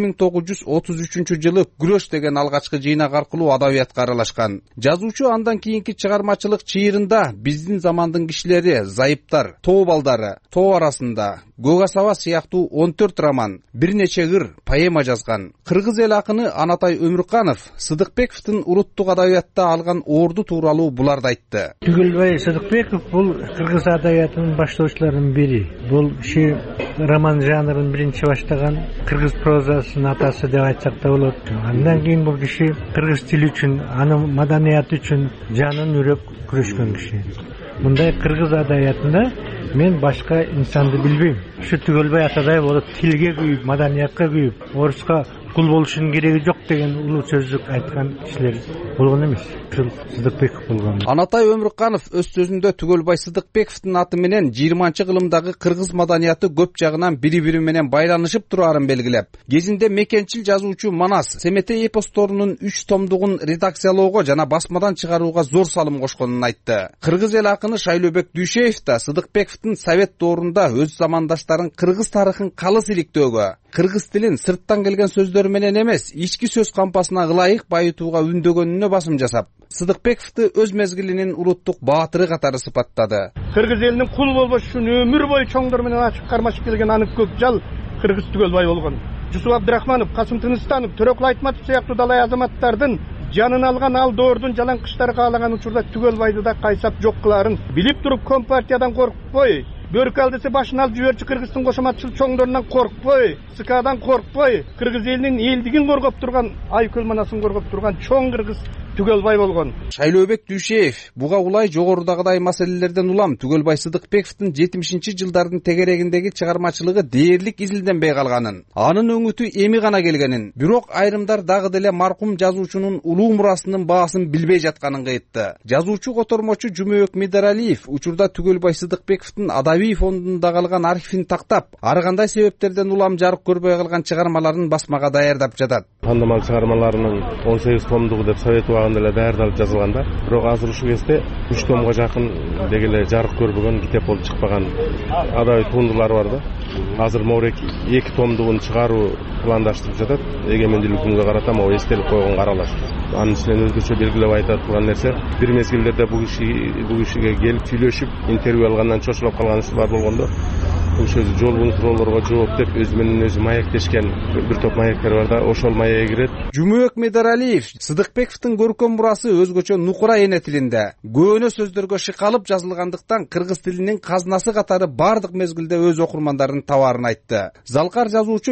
1933-жылы Күрөш деген алгачкы жыйнак аркылуу адабиятка аралашкан. Жазуучу андан кийинки чыгармачылык чыйырында биздин замандын кишилери, зайыптар, тоо балдары, тоо арасында, Көк асаба сыяктуу 14 роман, бир нече ыр, поэма жазган. Кыргыз эл акыны Анатай Өмүрканов Сыдыкбековдун уруттук адабиятта алган орду тууралуу буларды айтты. Түгөлбай Сыдыкбеков бул кыргыз адабиятынын баштоочуларынын бири. Бул киши роман жанрын биринчи баштаган, кыргыз прозасынын атасы деп айтсак да болот. Андан кийин бул киши кыргыз тили үчүн, анын маданияты үчүн жанын үрөп күрөшкөн киши. Мындай кыргыз адабиятында мен башка инсанды билбейм. Ушу Түгөлбай атадай болуп тилге күйүп, маданиятка күйүп, оруска кул болушунун кереги жок деген улуу сөздүк айткан кишилер болгон эмес. Ушул Сыдыкбеков болгон. Анатай Өмүрканов өз сөзүндө Түгөлбай Сыдыкбековдун аты менен 20-кылымдагы кыргыз маданияты көп жагынан бири-бири менен байланышып турарын белгилеп, кезинде мекенчил жазуучу Манас Семете эпосторунун 3 томдугун редакциялоого жана басмадан чыгарууга зор салым кошконун айтты. Кыргыз эл акыны Шайлообек Дүйшеев да Сыдыкбековдун совет доорунда өз замандаштарын кыргыз тарыхын калыс иликтөөгө, кыргыз тилин сырттан келген сөздөр менен эмес, ички сөз кампасына ылайык байытууга үндөгөнүнө басым жасап, Сыдыкбековду өз мезгилинин уруттук баатыры катары сыпаттады. Кыргыз элинин кул болбош үчүн өмүр бою чоңдор менен ачык кармашып келген анык көк жал Кыргыз Түгөлбай болгон. Жусуп Абдрахманов, Касым Тыныстанов, Төрөкул Айтматов сыяктуу далай азаматтардын жанын алган ал доордун жалаңкычтары каалаган учурда Түгөлбайды да кайсап жок кылаарын билип туруп Компартиядан коркпой, бөркү алдысы башын алып жиберчү Кыргыздын кошоматчыл чоңдорунан коркпой, СКдан коркпой, кыргыз элинин элдигин коргоп турган, айкөл манасын коргоп турган чоң кыргыз Түгөлбай болгон. Шайлообек Дүйшеев буга улай жогорудагыдай маселелерден улам Түгөлбай Сыдыкбековдун 70-жылдардын тегерегиндеги чыгармачылыгы дээрлик изилденбей калганын, анын өңүтү эми гана келгенин, бирок айрымдар дагы деле маркум жазуучунун улуу мурасынын баасын билбей жатканын кайтты. Жазуучу котормочу Жумөк Медаралиев учурда Түгөлбай Сыдыкбековдун адабий фондунда калган архивин тактап, ар кандай себептерден улам жарык көрбөй калган чыгармаларын басмага даярдап жатат. Тандамал чыгармаларынын 18 томдугу деп совет убагында эле даярдалып жазылган да. Бирок азыр ушул кезде 3 томго жакын дегеле жарык көрбөгөн, китеп болуп чыкпаган адабий туындылар бар да. Азыр могурек 2 томдугун чыгаруу пландаштырып жатат. Эгемендүүлүк күнгө карата могу эстелик койгонго аралашып. Анын ичинен өзгөчө белгилеп айтат турган нерсе, бир мезгилдерде бул кишиге келип сүйлөшүп, интервью алгандан чочулуп калган ишler болгондо, ошо жолбун суроолорго жооп деп өзү менен өзү маектешкен бир топ маектер бар да, ошол маекке кирет. Жумөк Медаралиев Сыдыкбековдун көркөм мурасы өзгөчө нукура эне тилинде, көөнө сөздөргө шыкалып жазылгандыктан кыргыз тилинин казнасы катары бардык мезгилде өз окурмандарын табаарын айтты. Залкар жазуучу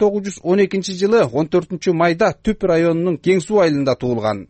1912-жылы 14-майда Түп районунун Кең Суу айылында туулган.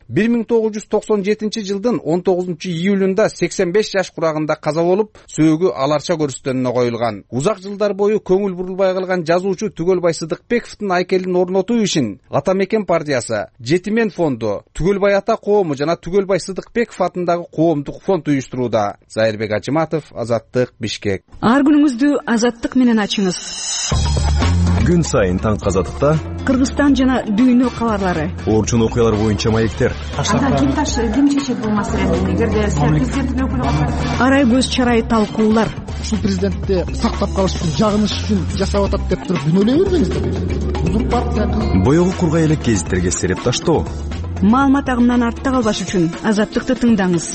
1997-жылдын 19-июлунда 85 жаш курагында каза болуп, сөөгү аларча көрүстөнүнө коюлган. Узак жылдар бою көңүл бурулбай калган жазуучу Түгөлбай Сыдыкбековдун айкелин орнотуу ишин Атамекен партиясы, Жетимен фонду, Түгөлбай ата коому жана Түгөлбай Сыдыкбеков атындагы коомдук фонд уюштурууда. Зайырбек Ажыматов, Азаттык, Бишкек. Ар күнүңүздү Азаттык менен ачыңыз. Күн сайын таңкы Азаттыкта Кыргызстан жана дүйнө кабарлары, орчун окуялар боюнча маектер. Ким чечет бул маселени? Эгерде президенттин өкүлү арай көз чарай талкуулар. Ушул президентти сактап калыш үчүн, жагыныш үчүн жашап атат деп туруп күнөөлөй бербеңиздер. Узурпатия. Боёгу кургай элек гезиттерге сереп таштоо. Маалымат агымынан артта калбаш үчүн Азаттыкты тыңдаңыз.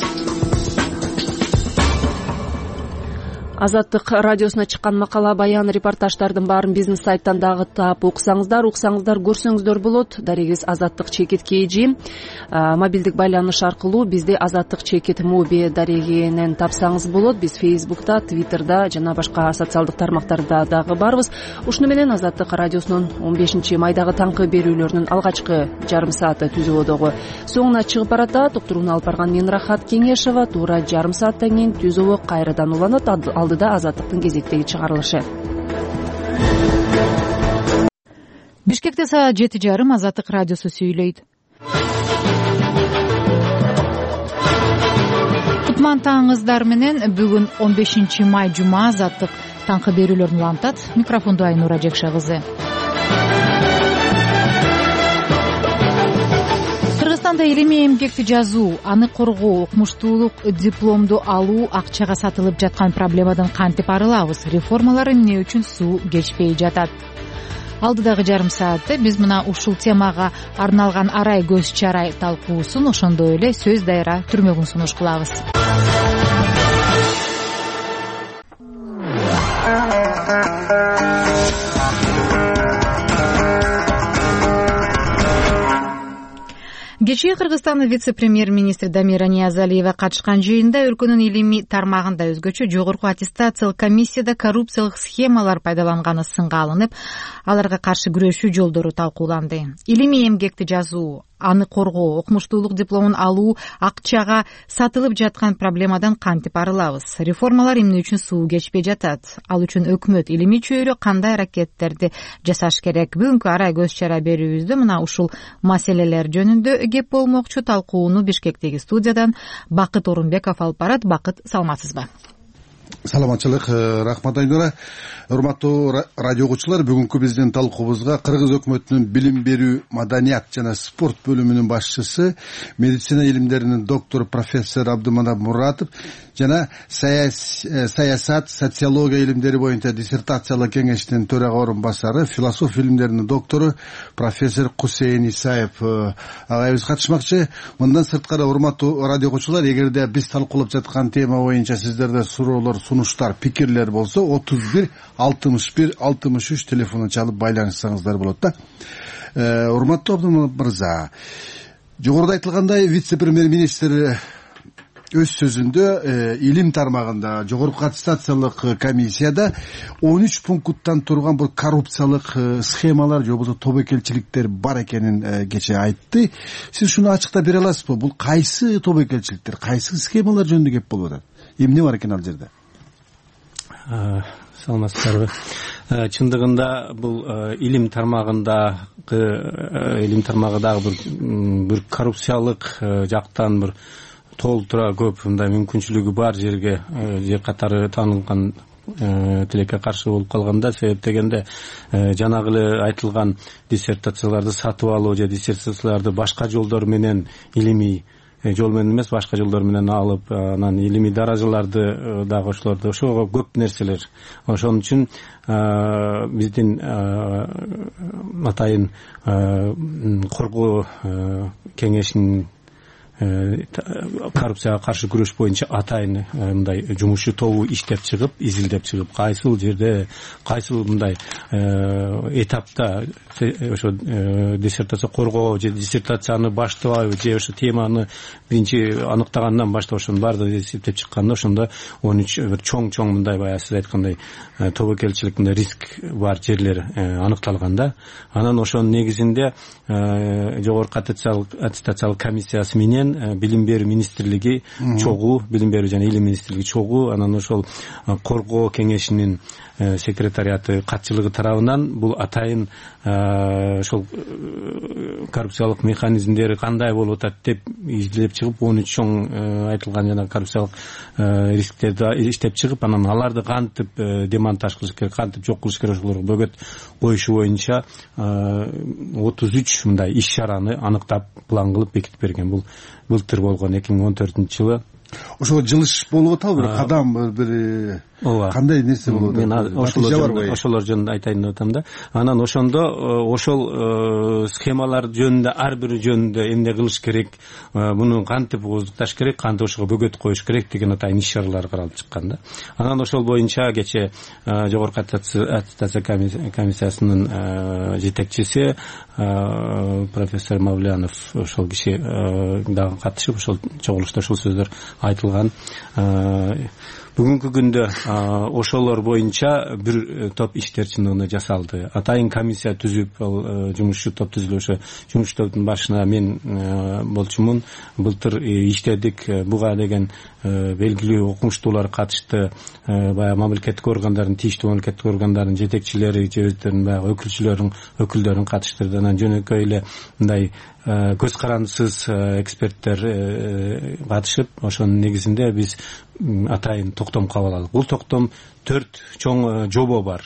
Азаттык радиосуна чыккан макала, баян, репортаждардын баарын бизнес сайттан дагы таап уксаңыздар, көрсөңүздөр болот. Дарегиз Азаттык чекит KG. Мобилдик байланыш аркылуу бизди Азаттык чекит моби дарегинен тапсаңыз болот. Биз Facebook'та, Twitter'да жана башка социалдык тармактарда дагы барбыз. Ушуну менен Азаттык радиосунун 15 майдагы таңкы берүүлөрүнүн алгачкы жарым сааты түзүүдөгү соңуна чыгып баратат. Уктурууну алып барган мен Рахат Кеңешова. Туура жарым сааттан кийин түзөө кайрадан уланат. Алдыда Азаттыктын кезектеги чыгарылышы. Бишкекте саат 7:30 Азаттык радиосу сүйлөйт. Кутман таңыңыздар менен бүгүн 15 май жума Азаттык таңкы берүүлөрүн улантат. Микрофонду Айнура Жекше кызы. Кыргызстанда илимий эмгекти жазуу, аны коргоо, окумуштуулук дипломду алуу акчага сатылып жаткан проблемадан кантип арылабыз? Реформалар эмне үчүн суу кечпей жатат? Алдыдагы жарым саатта биз мына ушул темага арналган арай көз чарай талкуусун, ошондой эле сөз дайра түрмөгүн сунуш кылабыз. Кечээ Кыргызстандын вице-премьер-министри Дамира Ниязалиева катышкан жыйында өлкөнүн илимий тармагында өзгөчө жогорку аттестациялык комиссияда коррупциялык схемалар пайдаланганы сынга алынып, аларга каршы күрөшүү жолдору талкууланды. Илимий эмгекти жазуу, аны коргоо, окумуштуулук дипломун алуу акчага сатылып жаткан проблемадан кантип арылабыз? Реформалар эмне үчүн суу кечпей жатат? Ал үчүн өкмөт илимий чөйрө кандай аракеттерди жасаш керек? Бүгүнкү арай көз чара берүүбүздө мына ушул маселелер жөнүндө кеп болмокчу. Талкууну Бишкектеги студиядан Бакыт Орунбеков алып барат. Бакыт, саламатсызбы? Саламатчылык, рахмат Айнура. Урматтуу радио угуучулар, бүгүнкү биздин талкуубузга Кыргыз өкмөтүнүн билим берүү, маданият жана спорт бөлүмүнүн башчысы, медицина илимдеринин доктору профессор Абдыманап Муратов жана саясат, социология илимдери боюнча диссертациялык кеңештин төрага орун басары, философия илимдеринин доктору профессор Кусейин Исаев агайыбыз катышмакчы. Мындан сырткары, урматтуу радио угуучулар, эгерде биз талкуулап жаткан тема боюнча сиздерде суроолор, сунуштар, пикирлер болсо 31-61-63 телефонун чалып байланышсаңыздар болот да. Урматтуу Абдыманап мырза, жогоруда айтылгандай, вице-премьер-министр өз сөзүндө илим тармагында жогорку аттестациялык комиссияда 13 пункттан турган бул коррупциялык схемалар же болбосо тобокелчиликтер бар экенин кечээ айтты. Сиз ушуну ачыктап бере аласызбы? Бул кайсы тобокелчиликтер, кайсы схемалар жөнүндө кеп болуп атат? Эмне бар экен ал жерде? Саламатсыздарбы? Чындыгында бул илим тармагындагы бир коррупциялык жактан бир толтура көп мындай мүмкүнчүлүгү бар жер катары таанылган тилекке каршы болуп калганда, себеп дегенде жанагы эле айтылган диссертацияларды сатып алуу же диссертацияларды башка жолдор менен, илимий жол менен эмес, башка жолдор менен алып, анан илимий даражаларды дагы ошого көп нерселер. Ошон үчүн биздин атайын коргоо кеңешинин коррупцияга каршы күрөш боюнча атайын мындай жумушчу тобу иштеп чыгып, изилдеп чыгып, кайсыл жерде, кайсыл мындай этапта ошо диссертация коргоо же диссертацияны баштабайбы же ошо теманы биринчи аныктагандан баштап ошонун баардыгын эсептеп чыкканда, ошондо 13 бир чоң мындай баягы сиз айткандай тобокелчилик, мындай риск бар жерлер аныкталганда, анан ошонун негизинде жогорку аттестациялык комиссиясы менен менен билим берүү министрлиги чогуу, билим берүү жана илим министрлиги чогуу, анан ошол коргоо кеңешинин секретариаты катчылыгы тарабынан бул атайын ошол коррупциялык механизмдери кандай болуп атат деп изилдеп чыгып, 13 чоң айтылган жана коррупциялык рисктерди иштеп чыгып, анан аларды кантип демонтаж кылыш керек, кантип жок кылыш керек, ошолорго бөгөт коюшу боюнча 33 мындай иш чараны аныктап план кылып бекитип берген. Бул былтыр болгон 2014-жылы. Ошол жылыш болуп атабы, бир кадам, бир кандай нерсе болуп атат? Мен ошолор жөнүндө айтайын деп атам да. Анан ошондо ошол схемалар жөнүндө, ар бири жөнүндө эмне кылыш керек, муну кантип ооздукташ керек, кантип ошого бөгөт коюш керек деген атайын иш чаралар каралып чыккан да. Анан ошол боюнча кече жогорку аттестация комиссиясынын жетекчиси профессор Мавлянов, ошол киши дагы катышып, ошол чогулушта ушул сөздөр айтылган. Бүгүнкү күндө ошолор боюнча бир топ иштер чындыгында жасалды. Атайын комиссия түзүп, жумушчу топ түзүлүп, ошо жумуш топтун башына мен болчумун. Былтыр иштедик. Буга деген белгилүү окумуштуулар катышты. Баягы мамлекеттик органдардын, тийиштүү мамлекеттик органдардын жетекчилери, жебеттердин баягы өкүлдөрүн катыштырды. Анан жөнөкөй эле мындай көз карандысыз эксперттер катышып, ошонун негизинде биз атайын токтом кабыл алдык. Бул токтом 4 чоң жобо бар.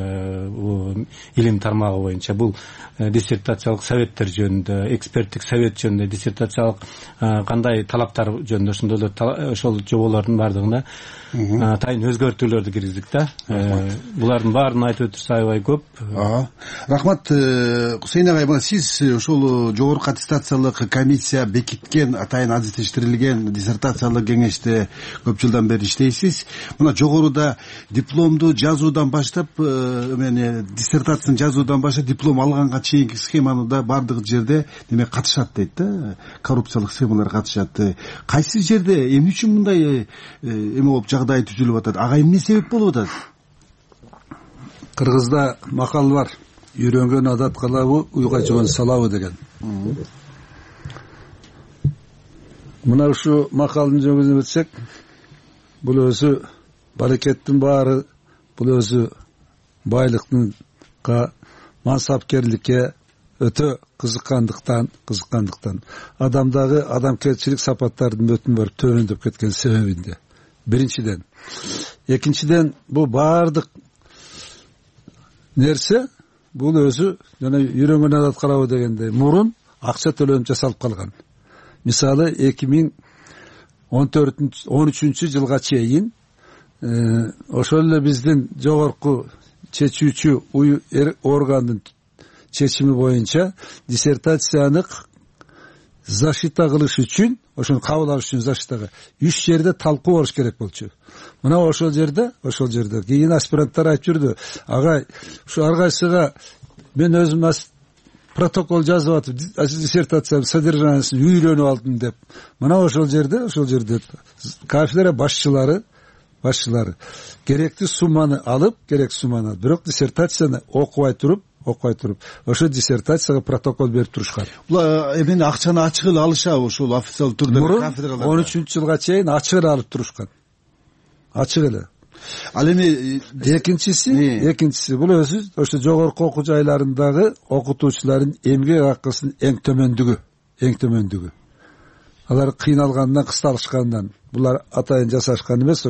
Илим тармагы боюнча бул диссертациялык советтер жөнүндө, эксперттик совет жөнүндө, диссертациялык кандай талаптар жөнүндө, ошол жоболордун бардыгына атайын өзгөртүүлөрдү киргиздик да. Булардын баарын айтып өтүрсө аябай көп. Рахмат. Кусейин агай, мына сиз ошол жогорку аттестациялык комиссия бекиткен, атайын адистештирилген диссертациялык кеңеште көп жылдан бери иштейсиз. Мына жогоруда дипломду жазуудан баштап, диссертацияны жазуудан баштап диплом алганга чейинки схеманы да бардык жерде демек катышат дейт да. Коррупциялык схемалар катышат. Кайсы жерде эмне үчүн мындай эме болуп жагдай түзүлүп атат? Ага эмне себеп болуп атат? Кыргызда макал бар. Үйрөнгөн адат калабы, уйга жон салабы деген. Мына ушу макалдын жөнүндө өтсөк, бул өзү баракеттин баары, бул өзү байлыктын мансапкерликке өтө кызыккандыктан адамдагы адамгерчилик сапаттардын өтүн барып төмөндөп кеткен себебинде. Биринчиден. Экинчиден, бул баардык нерсе бул өзү жана үйрөнгөн адат калабы дегендей мурун акча төлөнүп жасалып калган. Мисалы 2013-жылга чейин ошол эле биздин жогорку чечүүчү органдын чечими боюнча диссертацияны защита кылыш үчүн, ошону кабыл алыш үчүн защитага 3 жерде талкуу болуш керек болчу. Мына ошол жерде кийин аспиранттар айтып жүрдү. Агай, ушу ар кайсыга мен өзүм протокол жазып атып, диссертациянын содержаниясын үйрөнүп алдым деп. Мына ошол жерде кафедра башчылары керектүү сумманы алып, бирок диссертацияны окубай туруп, ошо диссертацияга протокол берип турушкан. Булар эмне акчаны ачык эле алышабы ошол официалдуу түрдө кафедраларда? 13-жылга чейин ачык эле алып турушкан. Ачык эле. Ал эми экинчиси бул өзү ошо жогорку окуу жайларындагы окутуучулардын эмгек акысынын эң төмөндүгү. Алар кыйналгандан, кысталышкандан, булар атайын жасашкан эмес.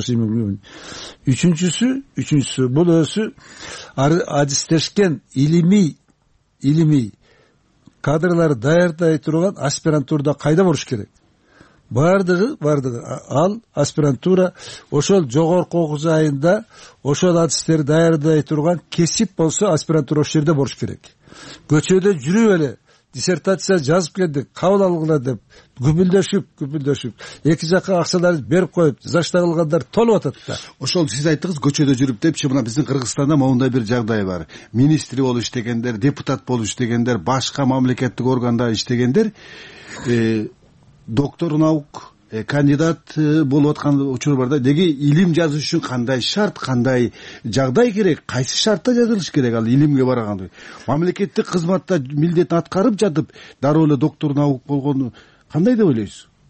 Үчүнчүсү бул өзү адистешкен илимий кадрларды даярдай турган аспирантурада кайда болуш керек? Бардыгы ал аспирантура ошол жогорку окуу жайында ошол адистерди даярдай турган кесип болсо аспирантура ошол жерде болуш керек. Көчөдө жүрүп эле диссертация жазып келдик, кабыл алгыла деп күпүлдөшүп, эки жакка акчаларды берип коюп, защита кылгандар толуп атат да. Ошол сиз айттыңыз көчөдө жүрүп депчи, мына биздин Кыргызстанда моундай бир жагдай бар. Министри болуп иштегендер, депутат болуп иштегендер, башка мамлекеттик органда иштегендер, доктор наук, кандидат болуп аткан учур бар да. Деги илим жазыш үчүн кандай шарт, кандай жагдай керек, кайсы шартта жазылыш керек ал илимге барганда? Мамлекеттик кызматта милдетин аткарып жатып, дароо эле доктор наук болгону кандай деп ойлойсуз?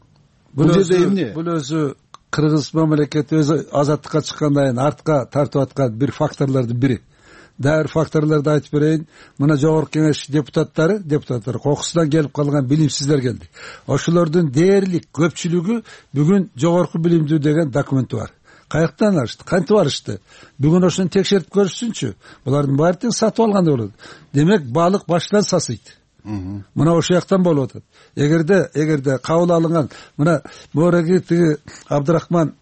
бул жерде эмне? Бул өзү кыргыз мамлекети өзү азаттыкка чыккандан кийин артка тартып аткан бир факторлордун бири. Дагы факторлорду айтып берейин. Мына жогорку кеңеш депутаттары кокусунан келип калган билимсиздер келди. Ошолордун дээрлик көпчүлүгү бүгүн жогорку билимдүү деген документи бар. Каяктан алышты? Кантип алышты? Бүгүн ошону текшерип көрүшсүнчү. Булардын баары тең сатып алгандай болот. Демек балык башынан сасыйт. Мына ошол жактан болуп атат. Эгерде кабыл алынган мына мореги тиги Абдрахман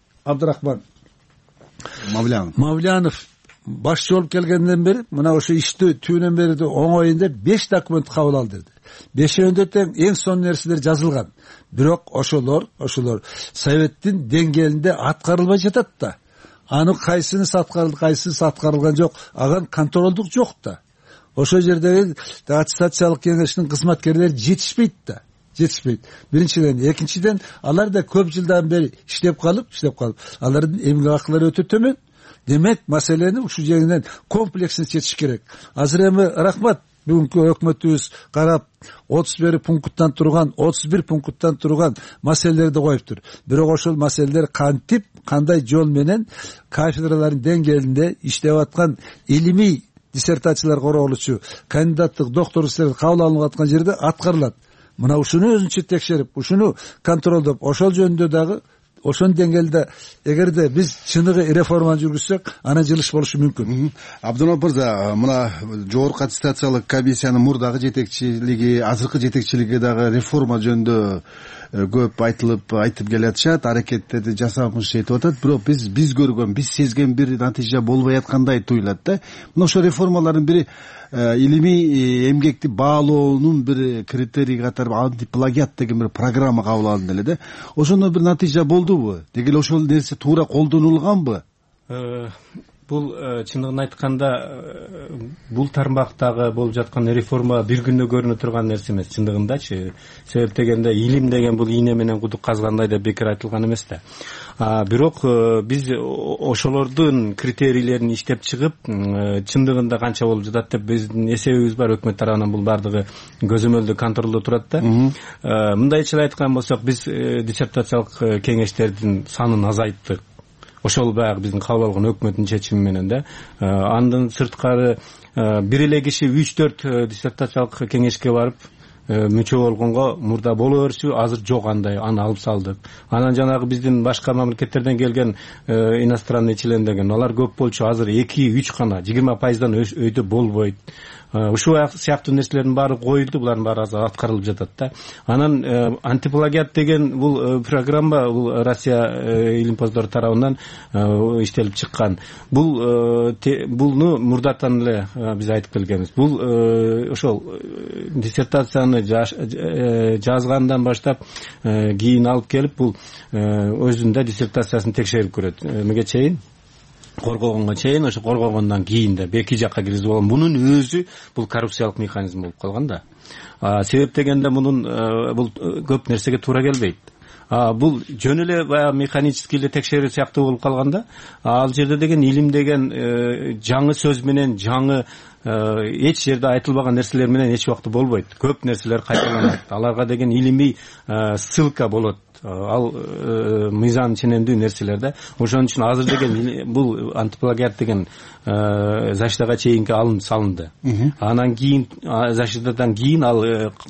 Мавлянов башчы болуп келгенден бери мына ошо ишти түбүнөн бери оңоюн деп 5 документ кабыл алды деди. 5-өндө тең эң сонун нерселер жазылган. Бирок ошолор советтин деңгээлинде аткарылбай жатат да. Аны кайсынысы аткарылды, кайсынысы аткарылган жок, ага контролдук жок да. Ошол жердеги аттестациялык кеңештин кызматкерлери жетишпейт да. Биринчиден, экинчиден алар да көп жылдан бери иштеп калып, алардын эмгек акылары өтө төмөн. Демек, маселени ушул жеңинен комплексин чечиш керек. Азыр эми рахмат бүгүнкү өкмөтүбүз карап 31 пункттан турган маселелерди коюптур. Бирок ошол маселелер кантип, кандай жол менен кафедралардын деңгээлинде иштеп аткан илимий диссертациялар корголучу кандидаттык докторлук истерди кабыл алынып аткан жерде аткарылат. Мына ушуну өзүнчө текшерип, ушуну контролдоп, ошол жөнүндө дагы ошон деңгээлде эгерде биз чыныгы реформаны жүргүзсөк, анан жылыш болушу мүмкүн. Абдулмамат мырза, мына жогорку аттестациялык комиссиянын мурдагы жетекчилиги, азыркы жетекчилиги дагы реформа жөнүндө көп айтып келатышат, аракеттерди жасамыш этип атат. Бирок биз көргөн, биз сезген бир натыйжа болбой аткандай туюлат да. Мына ошо реформалардын бири илимий эмгекти баалоонун бир критерий катары антиплагиат деген бир программа кабыл алынды эле да. Ошондо бир натыйжа болдубу? Деги эле ошол нерсе туура колдонулганбы? Бул чындыгын айтканда бул тармактагы болуп жаткан реформа бир күндө көрүнө турган нерсе эмес чындыгындачы. Себеп дегенде илим деген бул ийне менен кудук казгандай деп бекер айтылган эмес да. Бирок биз ошолордун критерийлерин иштеп чыгып, чындыгында канча болуп жатат деп биздин эсебибиз бар. Өкмөт тарабынан бул бардыгы көзөмөлдө контролдо турат да. Мындайча айткан болсок, биз диссертациялык кеңештердин санын азайттык. Ошол баягы биздин кабыл алган өкмөттүн чечими менен да. Андан сырткары бир эле киши 3-4 диссертациялык кеңешке барып мүчө болгонго мурда боло берчү, азыр жок андай, аны алып салдык. Анан жанагы биздин башка мамлекеттерден келген иностранный член деген, алар көп болчу, азыр 2-3 гана 20%дан өйдө болбойт. Ушул сыяктуу нерселердин баары коюлду, булардын баары азыр аткарылып жатат да. Анан антиплагиат деген бул программа, бул Россия илимпоздору тарабынан иштелип чыккан. Булну мурдатан эле биз айтып келгенбиз. Бул ошол диссертацияны жазгандан баштап кийин алып келип, бул өзүндө диссертациясын текшерип көрөт. Эмеге чейин коргогонго чейин, ошо коргогондон кийин да эки жакка киргизип болгон. Мунун өзү бул коррупциялык механизм болуп калган да. Себеп дегенде бул көп нерсеге туура келбейт. Бул жөн эле баягы механический эле текшерүү сыяктуу болуп калганда, ал жерде деген илим деген жаңы сөз менен, жаңы эч жерде айтылбаган нерселер менен эч убакта болбойт. Көп нерселер кайталанат. Аларга деген илимий ссылка болот. Ал мыйзам ченемдүү нерселер да. Ошон үчүн азыр деген бул антиплагиат деген защитага чейинки алым салынды. Анан кийин защитадан кийин ал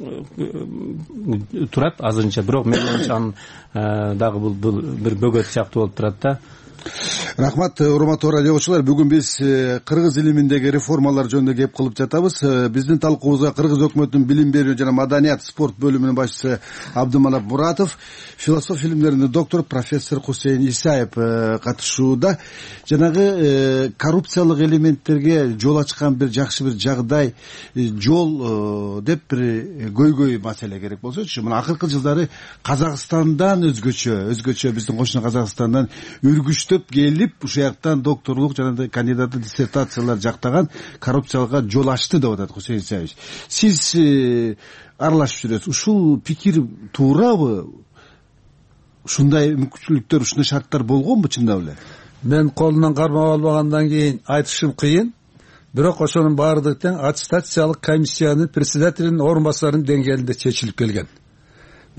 турат азырынча. Бирок мен ойлоймчу дагы бул бир бөгөт сыяктуу болуп турат да. Рахмат, урматтуу радиочулар. Бүгүн биз кыргыз илиминдеги реформалар жөнүндө кеп кылып жатабыз. Биздин талкуубузга кыргыз өкмөтүнүн билим берүү жана маданият спорт бөлүмүнүн башчысы Абдыманап Муратов, философия илимдеринин доктору профессор Хусейин Исаев катышууда. Жанагы коррупциялык элементтерге жол ачкан бир жакшы бир жагдай, жол деп бир көйгөй маселе керек болсочу. Мына акыркы жылдары Казакстандан өзгөчө биздин кошуна Казакстандан үргүчтөп келип, ушул жактан докторлук жана кандидаттык диссертациялар жактаган коррупциялыкка жол ачты деп атат Хусейин Исаевич. Сиз аралашып жүрөсүз. Ушул пикир туурабы? Ушундай мүмкүнчүлүктөр, ушундай шарттар болгонбу чындап эле? Мен колунан кармап албагандан кийин айтышым кыйын. Бирок ошонун баардыгы тең аттестациялык комиссиянын председателинин орун басарынын деңгээлинде чечилип келген.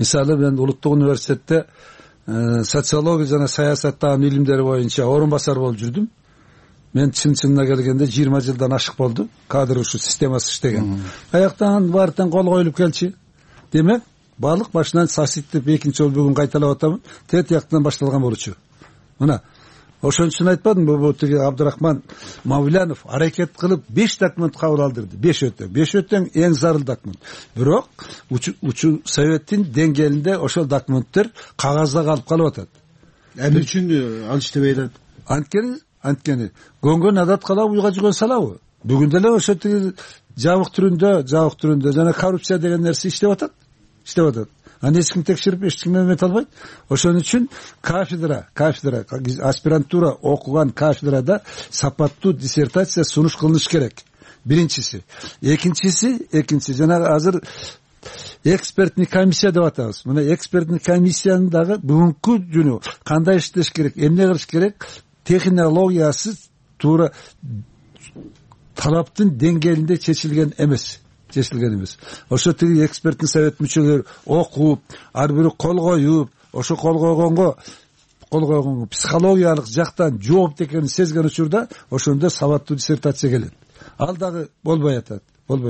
мисалы мен улуттук университетте социология жана саясаттагы илимдери боюнча орун басар болуп жүрдүм. Мен чын-чынына келгенде 20 жылдан ашык болду кадр ушу системасы иштеген. Аяктан баартан кол коюлуп келчи. Демек, баалык башынан саситтеп экинчи жолу бүгүн кайталап атам. Тет жактан башталган болчу. Мына ошон үчүн айтпадымбы, бул тиги Абдурахман Мавлянов аракет кылып 5 документ кабыл алдырды. 5 өтөң эң зарыл документ. Бирок учуу советтин деңгээлинде ошол документтер кагазда калып атат. Эмне үчүн ал иштебей атат? Анткени көнгөн адат кала уйга жүгөн салабы. Бүгүн деле ошо тиги жабык түрүндө жана коррупция деген нерсе иштеп атат. Аны эч ким текшерип, эч ким эмете албайт. Ошон үчүн кафедра, аспирантура окуган кафедрада сапаттуу диссертация сунуш кылыныш керек. Биринчиси. Экинчиси жана азыр экспертный комиссия деп атабыз. Мына экспертный комиссиянын дагы бүгүнкү күнү кандай иштеш керек, эмне кылыш керек, технологиясы туура талаптын деңгээлинде чечилген эмес. Ошо тиги эксперттин совет мүчөлөрү окуп, ар бири кол коюп, ошо кол койгонго психологиялык жактан жооп экенин сезген учурда ошондо сабаттуу диссертация келет. Ал дагы болбой атат.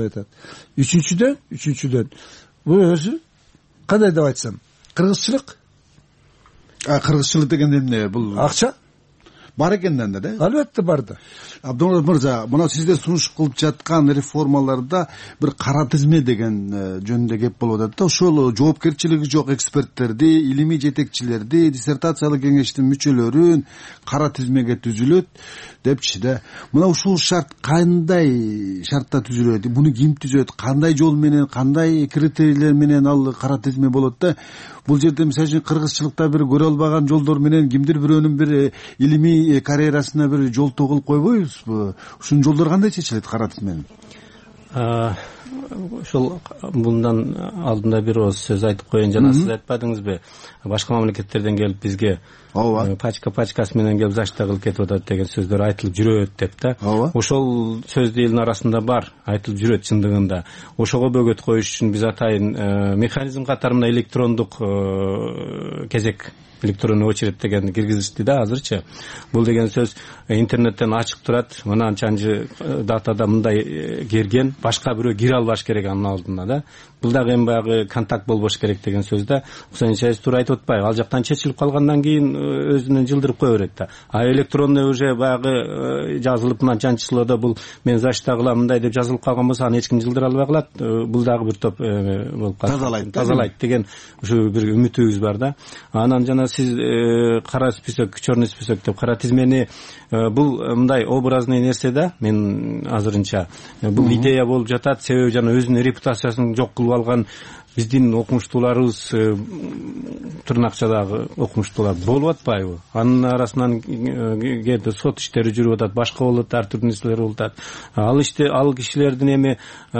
Үчүнчүдөн бул өзү кандай деп айтсам, кыргызчылык. Кыргызчылык деген эмне? Бул акча бар экенден да? Албетте бар да. Абдулла мырза, мына сиздер сунуш кылып жаткан реформаларда бир кара тизме деген жөнүндө кеп болуп атат да. Ошол жоопкерчилиги жок эксперттерди, илимий жетекчилерди, диссертациялык кеңештин мүчөлөрүн кара тизмеге түзүлөт депчи да. Мына ушул шарт кандай шартта түзүлөт? Буну ким түзөт? Кандай жол менен, кандай критерийлер менен ал кара тизме болот да? Бул жерде мисалы кыргызчылыкта бир көрө албаган жолдор менен кимдир бирөөнүн бир илимий карьерасына бир жол тогулуп койбойбузбу? Ушул жолдор кандай чечилет кара тизменин? Ошол мындан алдында бир ооз сөз айтып коеюн. Жана сиз айтпадыңызбы, башка мамлекеттерден келип бизге пачкасы менен келип зачет кылып кетип атат деген сөздөр айтылып жүрөт деп да. Ошол сөз элдин арасында бар, айтылып жүрөт чындыгында. Ошого бөгөт коюш үчүн биз атайын механизм катары мына электрондук кезек, электронный очередь дегенди киргизишти да азырчы. Бул деген сөз интернеттен ачык турат. Мына анчанчы датада мындай кирген, башка бирөө кире албаш керек анын алдына да. Бул дагы эми баягы контакт болбош керек деген сөз да. Хусейин Шаиз туура айтып атпайбы? Ал жактан чечилип калгандан кийин өзүнөн жылдырып кое берет да. А электронный уже баягы жазылып мынанчанчы числода бул мен зачет кылам мындай деп жазылып калган болсо аны эч ким жылдыра албай калат. Бул дагы бир топ болуп калат. Тазалайт деген ушу бир үмүтүбүз бар да. Анан жана сиз кара список, черный список деп кара тизмени бул мындай образный нерсе да. Мен азырынча бул идея болуп жатат. Себеби жана өзүнүн репутациясын жок кылып алган биздин окумуштууларыбыз тырнакчадагы окумуштуулар болуп атпайбы? Анын арасынан кээде сот иштери жүрүп атат, башка болот, ар түрдүү нерселер болуп атат. Ал кишилердин эми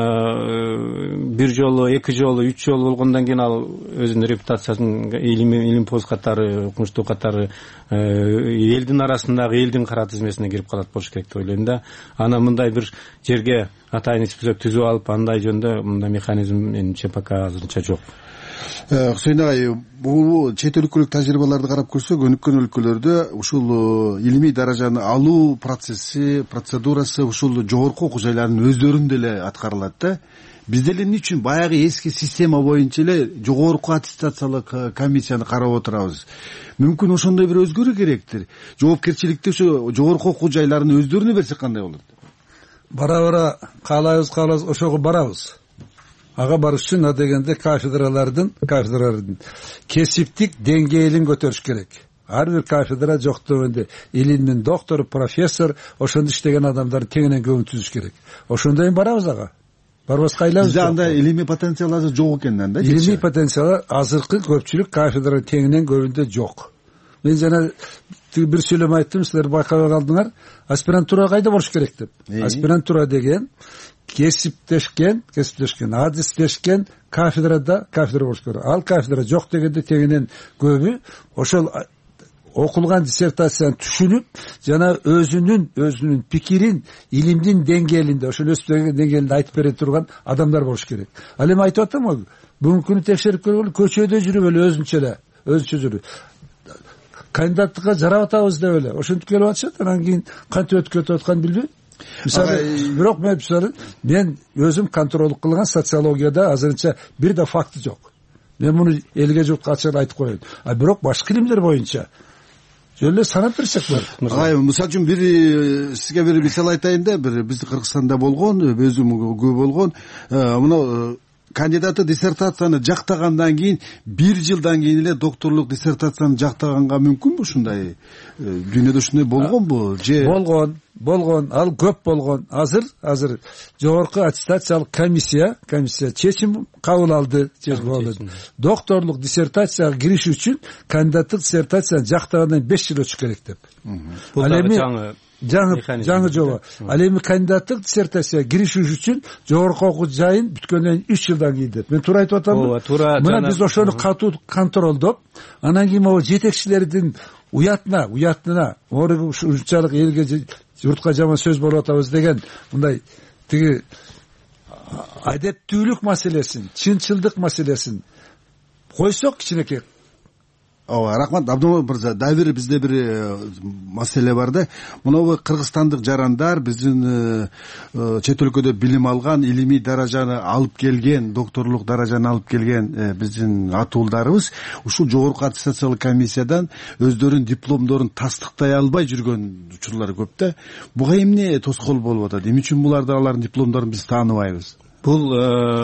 бир жолу, эки жолу, үч жолу болгондон кийин ал өзүнүн репутациясын илимпоз катары, окумуштуу катары элдин арасындагы элдин кара тизмесине кирип калат болуш керек деп ойлойм да. Анан мындай бир жерге атайын список түзүп алып, андай жөнүндө мындай механизм менимче пока азырынча жок. Хусейин агай, бул чет өлкөлүк тажрыйбаларды карап көрсөк, өнүккөн өлкөлөрдө ушул илимий даражаны алуу процесси, процедурасы ушул жогорку окуу жайлардын өздөрүндө эле аткарылат да. Бизде эле эмне үчүн баягы эски система боюнча эле жогорку аттестациялык комиссияны карап отурабыз? Мүмкүн ошондой бир өзгөрүү керектир. Жоопкерчиликти ошо жогорку окуу жайларынын өздөрүнө берсек кандай болот? Бара каалайбыз, ошого барабыз. Ага барыш үчүн дегенде кафедралардын кесиптик деңгээлин көтөрүш керек. Ар бир кафедра жок дегенде илимдин доктору, профессор, ошондо иштеген адамдар кеңинен көбүн түзүш керек. Ошондой барабыз ага. Барбаска айлабыз. Бизде андай илимий потенциал азыр жок экенден да. Илимий потенциал азыркы көпчүлүк кафедра кеңинен көбүндө жок. Мен жана бир сүйлөм айттым, силер байкабай калдыңар. Аспирантура кайда болуш керек деп. Аспирантура деген кесиптешкен, адистешкен кафедра болуш керек. Ал кафедра жок дегенде тегинен көбү ошол окулган диссертацияны түшүнүп жана өзүнүн пикирин илимдин деңгээлинде ошол өспөгөн деңгээлинде айтып бере турган адамдар болуш керек. Ал эми айтып атам го, бүгүнкү күнү текшерип көргөлө көчөдө жүрүп эле өзүнчө жүрүп кандидаттыкка жарап атабыз деп эле ошентип келип атышат. Анан кийин кантип өтүп кетип атканын билбейм. Мисалы бирок мен өзүм контролдук кылган социологияда азырынча бир да факты жок. Мен муну элге журтка ачык айтып коеюн. А бирок башка илимдер боюнча жөн эле санап берсек болот. Мисалы үчүн сизге бир мисал айтайын да, биздин Кыргызстанда болгон, өзүм көп болгон, мына кандидаты диссертацияны жактагандан кийин 1 жылдан кийин эле докторлук диссертацияны жактаганга мүмкүнбү? Ушундай дүйнөдө ушундай болгонбу же? Болгон, ал көп болгон. Азыр жогорку аттестациялык комиссия чечим кабыл алды. Докторлук диссертацияга кириш үчүн кандидаттык диссертацияны жактагандан 5 жыл өтүш керек деп. Ал эми жаңы жоба. Ал эми кандидаттык диссертацияга кириш үчүн жогорку окуу жайын бүткөндөн 3 жылдан кийин деп. Мен туура айтып атамбы? Мына биз ошону катуу контролдоп, анан кийин могу жетекчилердин уятына ушунчалык элге журтка жаман сөз болуп атабыз деген мындай тиги адептүүлүк маселесин, чынчылдык маселесин койсок кичинекей. Рахмат Абдомомед мырза. Дагы бизде бир маселе бар да. Мына кыргызстандык жарандар биздин чет өлкөдө билим алган, илимий даражаны алып келген, докторлук даражаны алып келген биздин атуулдарыбыз ушул жогорку аттестациялык комиссиядан өздөрүнүн дипломдорун тастыктай албай жүргөн учурлар көп да. Буга эмне тоскоол болуп атат? Эмне үчүн алардын дипломдорун биз тааныбайбыз? Бул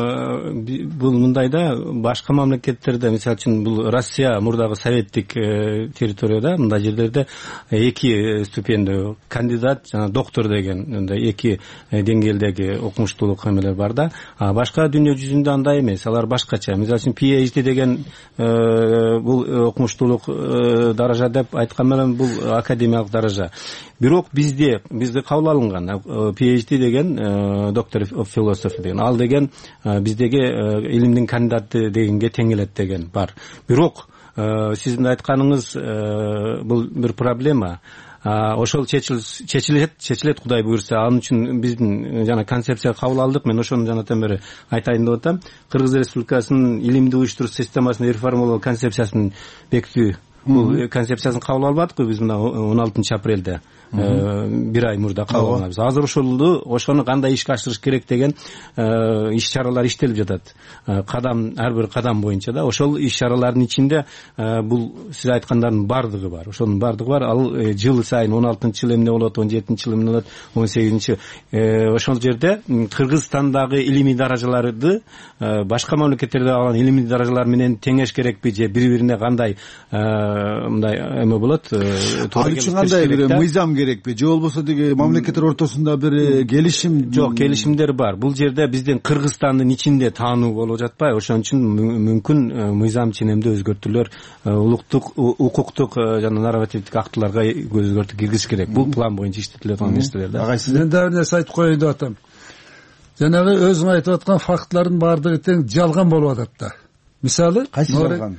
мындай да, башка мамлекеттерде, мисалы үчүн бул Россия мурдагы советтик территорияда мындай жерлерде 2 ступендүү кандидат жана доктор деген мындай 2 деңгээлдеги окумуштуулук эмелер бар да. Башка дүйнө жүзүндө андай эмес, алар башкача. Мисалы үчүн PhD деген бул окумуштуулук даража деп айткан менен бул академиялык даража. Бирок бизде кабыл алынган PhD деген доктор of philosophy деген, ал деген биздеги илимдин кандидаты дегенге тең келет деген бар. Бирок сиздин айтканыңыз бул бир проблема. Ошол чечилет Кудай буйрса. Анын үчүн биздин жана концепция кабыл алдык. Мен ошону жанатан бери айтайын деп атам. Кыргыз Республикасынын илимди уюштуруш системасын реформалоо концепциясын бекитүү. Бул концепциясын кабыл албадыкпы биз мына 16 апрелде. Bir ай мурда кабыл алганбыз. Азыр ошону кандай ишке ашырыш керек деген иш чаралар иштелип жатат. Ар бир кадам боюнча да. Ошол иш чаралардын ичинде бул сиз айткандардын бардыгы бар. Ошонун бардыгы бар. Ал жыл сайын 16-жыл эмне болот, 17-жыл эмне болот, 18-жи. Ошол жерде Кыргызстандагы илимий даражаларды башка мамлекеттерде алган илимий даражалар менен теңеш керекпи же бири-бирине кандай мындай эме болот? Ал үчүн кандай бир мыйзам керекпи же болбосо деги мамлекеттер ортосунда бир келишим? Жок, келишимдер бар. Бул жерде биздин Кыргызстандын ичинде таануу болуп жатпайбы? Ошон үчүн мүмкүн мыйзам ченемдүү өзгөртүүлөр улуттук, укуктук жана нормативдик актыларга өзгөртүү киргизиш керек. Бул план боюнча иштетилип аткан нерселер да. Мен дагы нерсе айтып коеюн деп атам. Жанагы өзүң айтып аткан фактлардын баардыгы тең жалган болуп атат да. Мисалы, кайсы жалган?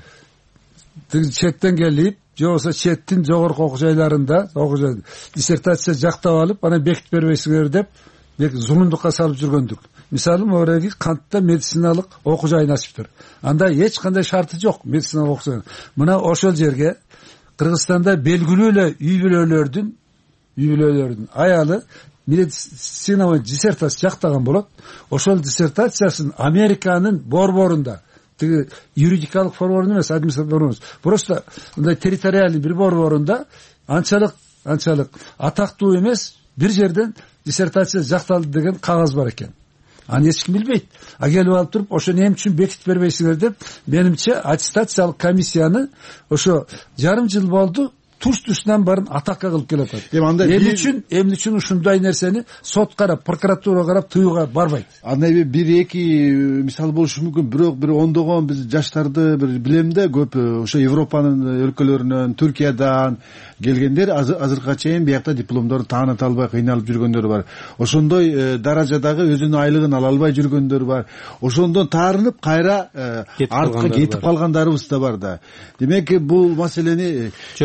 Четтен келип, же болбосо четтин жогорку окуу жайларында диссертация жактап алып, анан бекитип бербейсиңер деп зулумдукка салып жүргөндүк. Мисалы, мореги Кантта медициналык окуу жайын ачыптыр. Анда эч кандай шарты жок медициналык окуу жай. Мына ошол жерге Кыргызстанда белгилүү эле үй бүлөлөрдүн аялы медициналык диссертация жактаган болот. Ошол диссертациясын Американын борборунда юридикалык борборунда эмес, административдик борборунда, просто мындай территориальный бир борборунда анчалык атактуу эмес бир жерден диссертация жакталды деген кагаз бар экен. Аны эч ким билбейт. Келип алып туруп, ошону эмне үчүн бекитип бербейсиңер деп, менимче аттестациялык комиссияны ошо жарым жыл болду туш-тушунан барын атакка кылып келатат. Эмне үчүн ушундай нерсени сот карап, прокуратура карап тыюуга барбайт? Андай бир эки мисал болушу мүмкүн, бирок бир ондогон биз жаштарды билем да, көп ошо Европанын өлкөлөрүнөн, Түркиядан келгендер азыркыга чейин биякта дипломдорун тааныта албай кыйналып жүргөндөр бар. Ошондой даражадагы өзүнүн айлыгын ала албай жүргөндөр бар. Ошондон таарынып кайра артка кетип калгандарыбыз да бар да. Демек бул маселени чечиш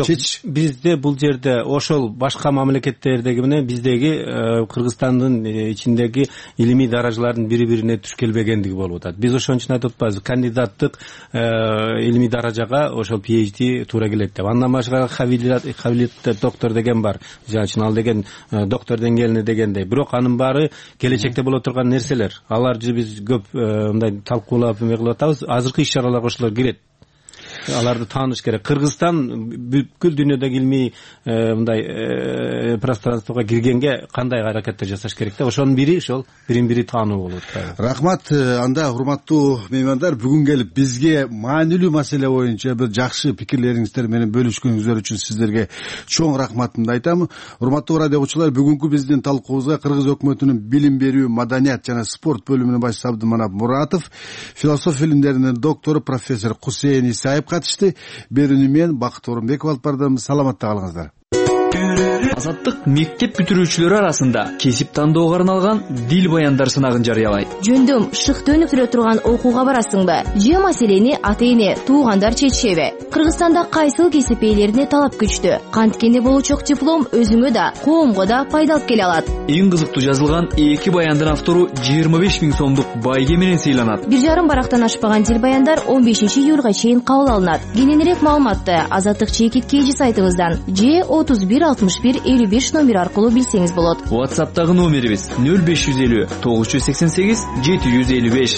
бизде бул жерде ошол башка мамлекеттердеги менен биздеги Кыргызстандын ичиндеги илимий даражалардын бири бирине туш келбегендиги болуп атат. Биз ошон үчүн айтып атпайбызбы, кандидаттык илимий даражага ошол PhD туура келет деп. Андан башка кабилеттүү доктор деген бар. Ал деген доктор деңгээлине дегендей. Бирок анын баары келечекте боло турган нерселер. Аларды биз көп мындай талкуулап кылып атабыз. Азыркы иш-чараларга ошолор кирет. Аларды тааныш керек. Кыргызстан бүткүл дүйнөдөгү илмий мындай пространствого киргенге кандай аракеттер жасаш керек деп. Ошонун бири ошол бирин-бири таануу болуп атат. Рахмат. Анда урматтуу меймандар, бүгүн келип бизге маанилүү маселе боюнча бир жакшы пикирлериңиздер менен бөлүшкөнүңүздөр үчүн сиздерге чоң рахматымды айтам. Урматтуу радио угуучулар, бүгүнкү биздин талкуубузга Кыргыз өкмөтүнүн билим берүү, маданият жана спорт бөлүмүнүн башчысы Абдыманап Муратов, философия илимдеринин доктору профессор Кусейин Исаев катышты. Берүүнү мен Бакыт Орунбеков алып бардым. Саламатта калыңыздар. Азаттык мектеп бүтүрүүчүлөрү арасында кесип тандоого арналган дил баяндар сынагын жарыялайт. Жөндөм шыкты өнүктүрө турган окууга барасыңбы? Же маселени ата-эне, туугандар чечишеби? Кыргызстанда кайсыл кесип ээлерине талап күчтүү? Канткени болучок диплом өзүңө да, коомго да пайда алып келе алат. Эң кызыктуу жазылган 2 баяндын автору 25 000 сомдук байге менен сыйланат. 1,5 барактан ашпаган дил баяндар 15 июлга чейин кабыл алынат. Кененирээк маалыматты Азаттык чекит KG сайтыбыздан же 31 61 55 номер аркылуу билсеңиз болот. WhatsApp'тагы номерибиз 0550 988 755.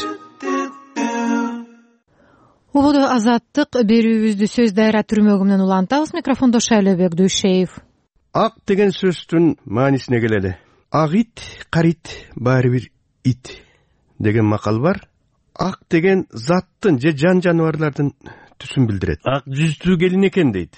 Убуду Азаттык берүүбүздү сөз дайра түрмөгү менен улантабыз. Микрофондо Шайлебек Дүйшеев. Ак деген сөздүн маанисине келели. Ак ит, карит, баары бир ит деген макал бар. Ак деген заттын же жан жаныбарлардын түсүн билдирет. Ак жүздүү келин экен дейт.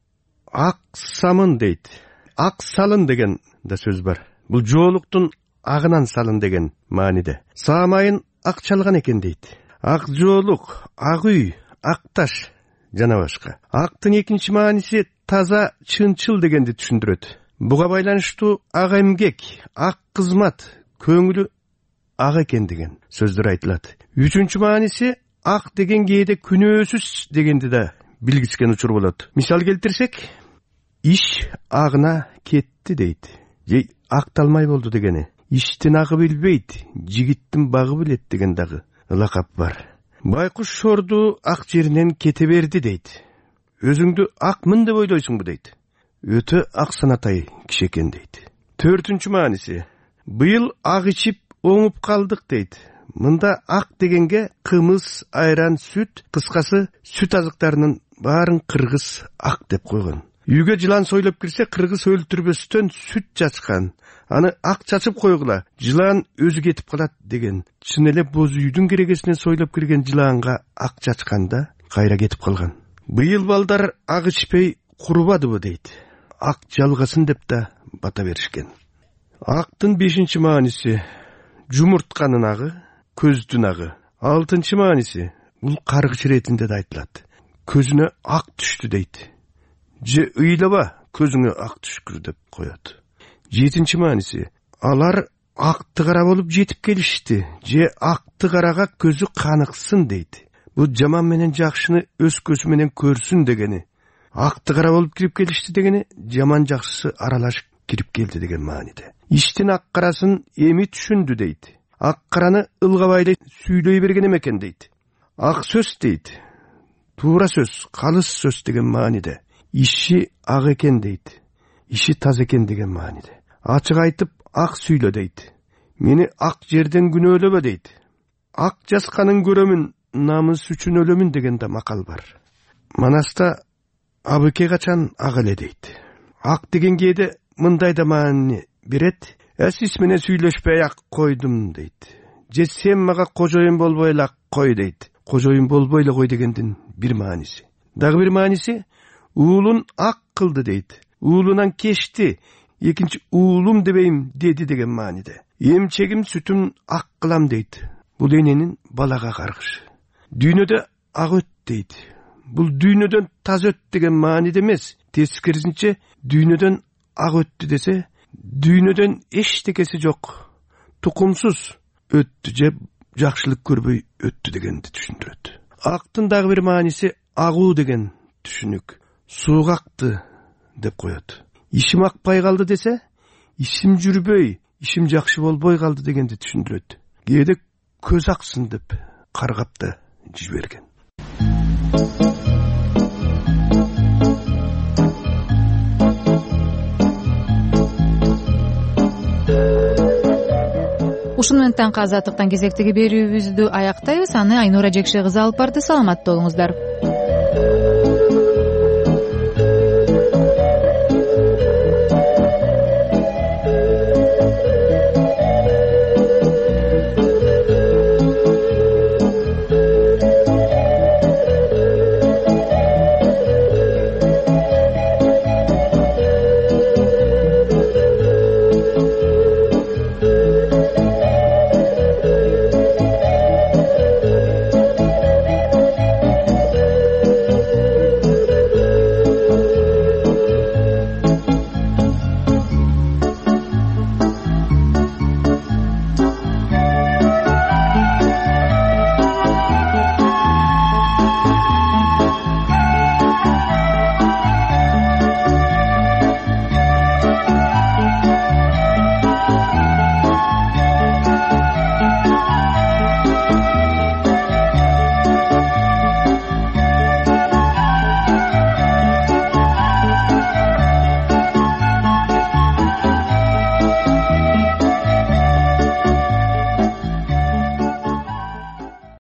Ак самын дейт. Ак салын деген да сөз бар. Бул жоолуктун агынан салын деген мааниде. Саамайын ак чалган экен дейт. Ак жоолук, ак үй, ак таш жана башка. Актын экинчи мааниси таза, чынчыл дегенди түшүндүрөт. Буга байланыштуу ак эмгек, ак кызмат, көңүлү ак экен деген сөздөр айтылат. Үчүнчү мааниси ак деген кээде күнөөсүз дегенди да билгискен учур болот. Мисал келтирсек, иш агына кетти дейт. Же акталмай болду дегени. Иштин агы билбейт, жигиттин багы билет деген дагы лакап бар. Байкуш шорду ак жеринен кете берди дейт. Өзүңдү акмын деп ойлойсуңбу дейт. Өтө ак санатай киши экен дейт. Төртүнчү мааниси, быйыл ак ичип оңуп калдык дейт. Мында ак дегенге кымыз, айран, сүт, кыскасы сүт азыктарынын баарын кыргыз ак деп койгон. Үйгө жылан сойлоп кирсе, кыргыз өлтүрбөстөн сүт чачкан. Аны ак чачып койгула, жылан өзү кетип калат деген. Чын эле боз үйдүн керегесине сойлоп кирген жыланга ак чачканда кайра кетип калган. Быйыл балдар ак ичпей курубадыбы дейт. Ак жалгасын деп да бата беришкен. Актын 5-чи мааниси жумуртканын агы, көздүн агы. 6-чы мааниси бул каргыш иретинде да айтылат. Көзүнө ак түштү дейт. Же ыйлаба, көзүңө ак түшкүр деп коет. 7-чи мааниси алар акты кара болуп жетип келишти. Же акты карага көзү каныксын дейт. Бул жаман менен жакшыны өз көзү менен көрсүн дегени. Акты кара болуп кирип келишти дегени жаман жакшысы аралашып кирип келди деген мааниде. Иштин ак карасын эми түшүндү дейт. Ак караны ылгабай сүйлөй берген экен дейт. Ак сөз дейт. Туура сөз, калыс сөз деген мааниде. Иши ак экен дейт. Иши таза экен деген мааниде. Ачык айтып ак сүйлө дейт. Мени ак жерден күнөөлөбө дейт. Ак жасканын көрөмүн, намыс үчүн өлөмүн деген да макал бар. Манаста абыке качан ак эле дейт. Ак деген кээде мындай да маани берет. Сиз менен сүйлөшпөй ак койдум дейт. Же сен мага кожоюн болбой эле ак кой дейт. Кожоюн болбой эле кой дегендин бир мааниси. Дагы бир мааниси уулун ак кылды дейт. Уулунан кечти, экинчи уулум дебейм деди деген мааниде. Эмчегим сүтүн ак кылам дейт. Бул эненин балага каргышы. Дүйнөдө ак өт дейт. Бул дүйнөдөн таза өт деген мааниде эмес. Тескерисинче дүйнөдөн ак өттү десе, дүйнөдөн эчтекеси жок, тукумсуз өттү же жакшылык көрбөй өттү дегенди түшүндүрөт. Актын дагы бир мааниси агуу деген түшүнүк. Сууга акты, деп коет. Ишим акпай калды десе, ишим жүрбөй, ишим жакшы болбой калды дегенди түшүндүрөт. Кээде көз аксын деп каргап да жиберген. Ушуну менен таңкы азаттыктан кезектеги берүүбүздү аяктайбыз. Аны Айнура Жекше кызы алып барды. Саламатта болуңуздар.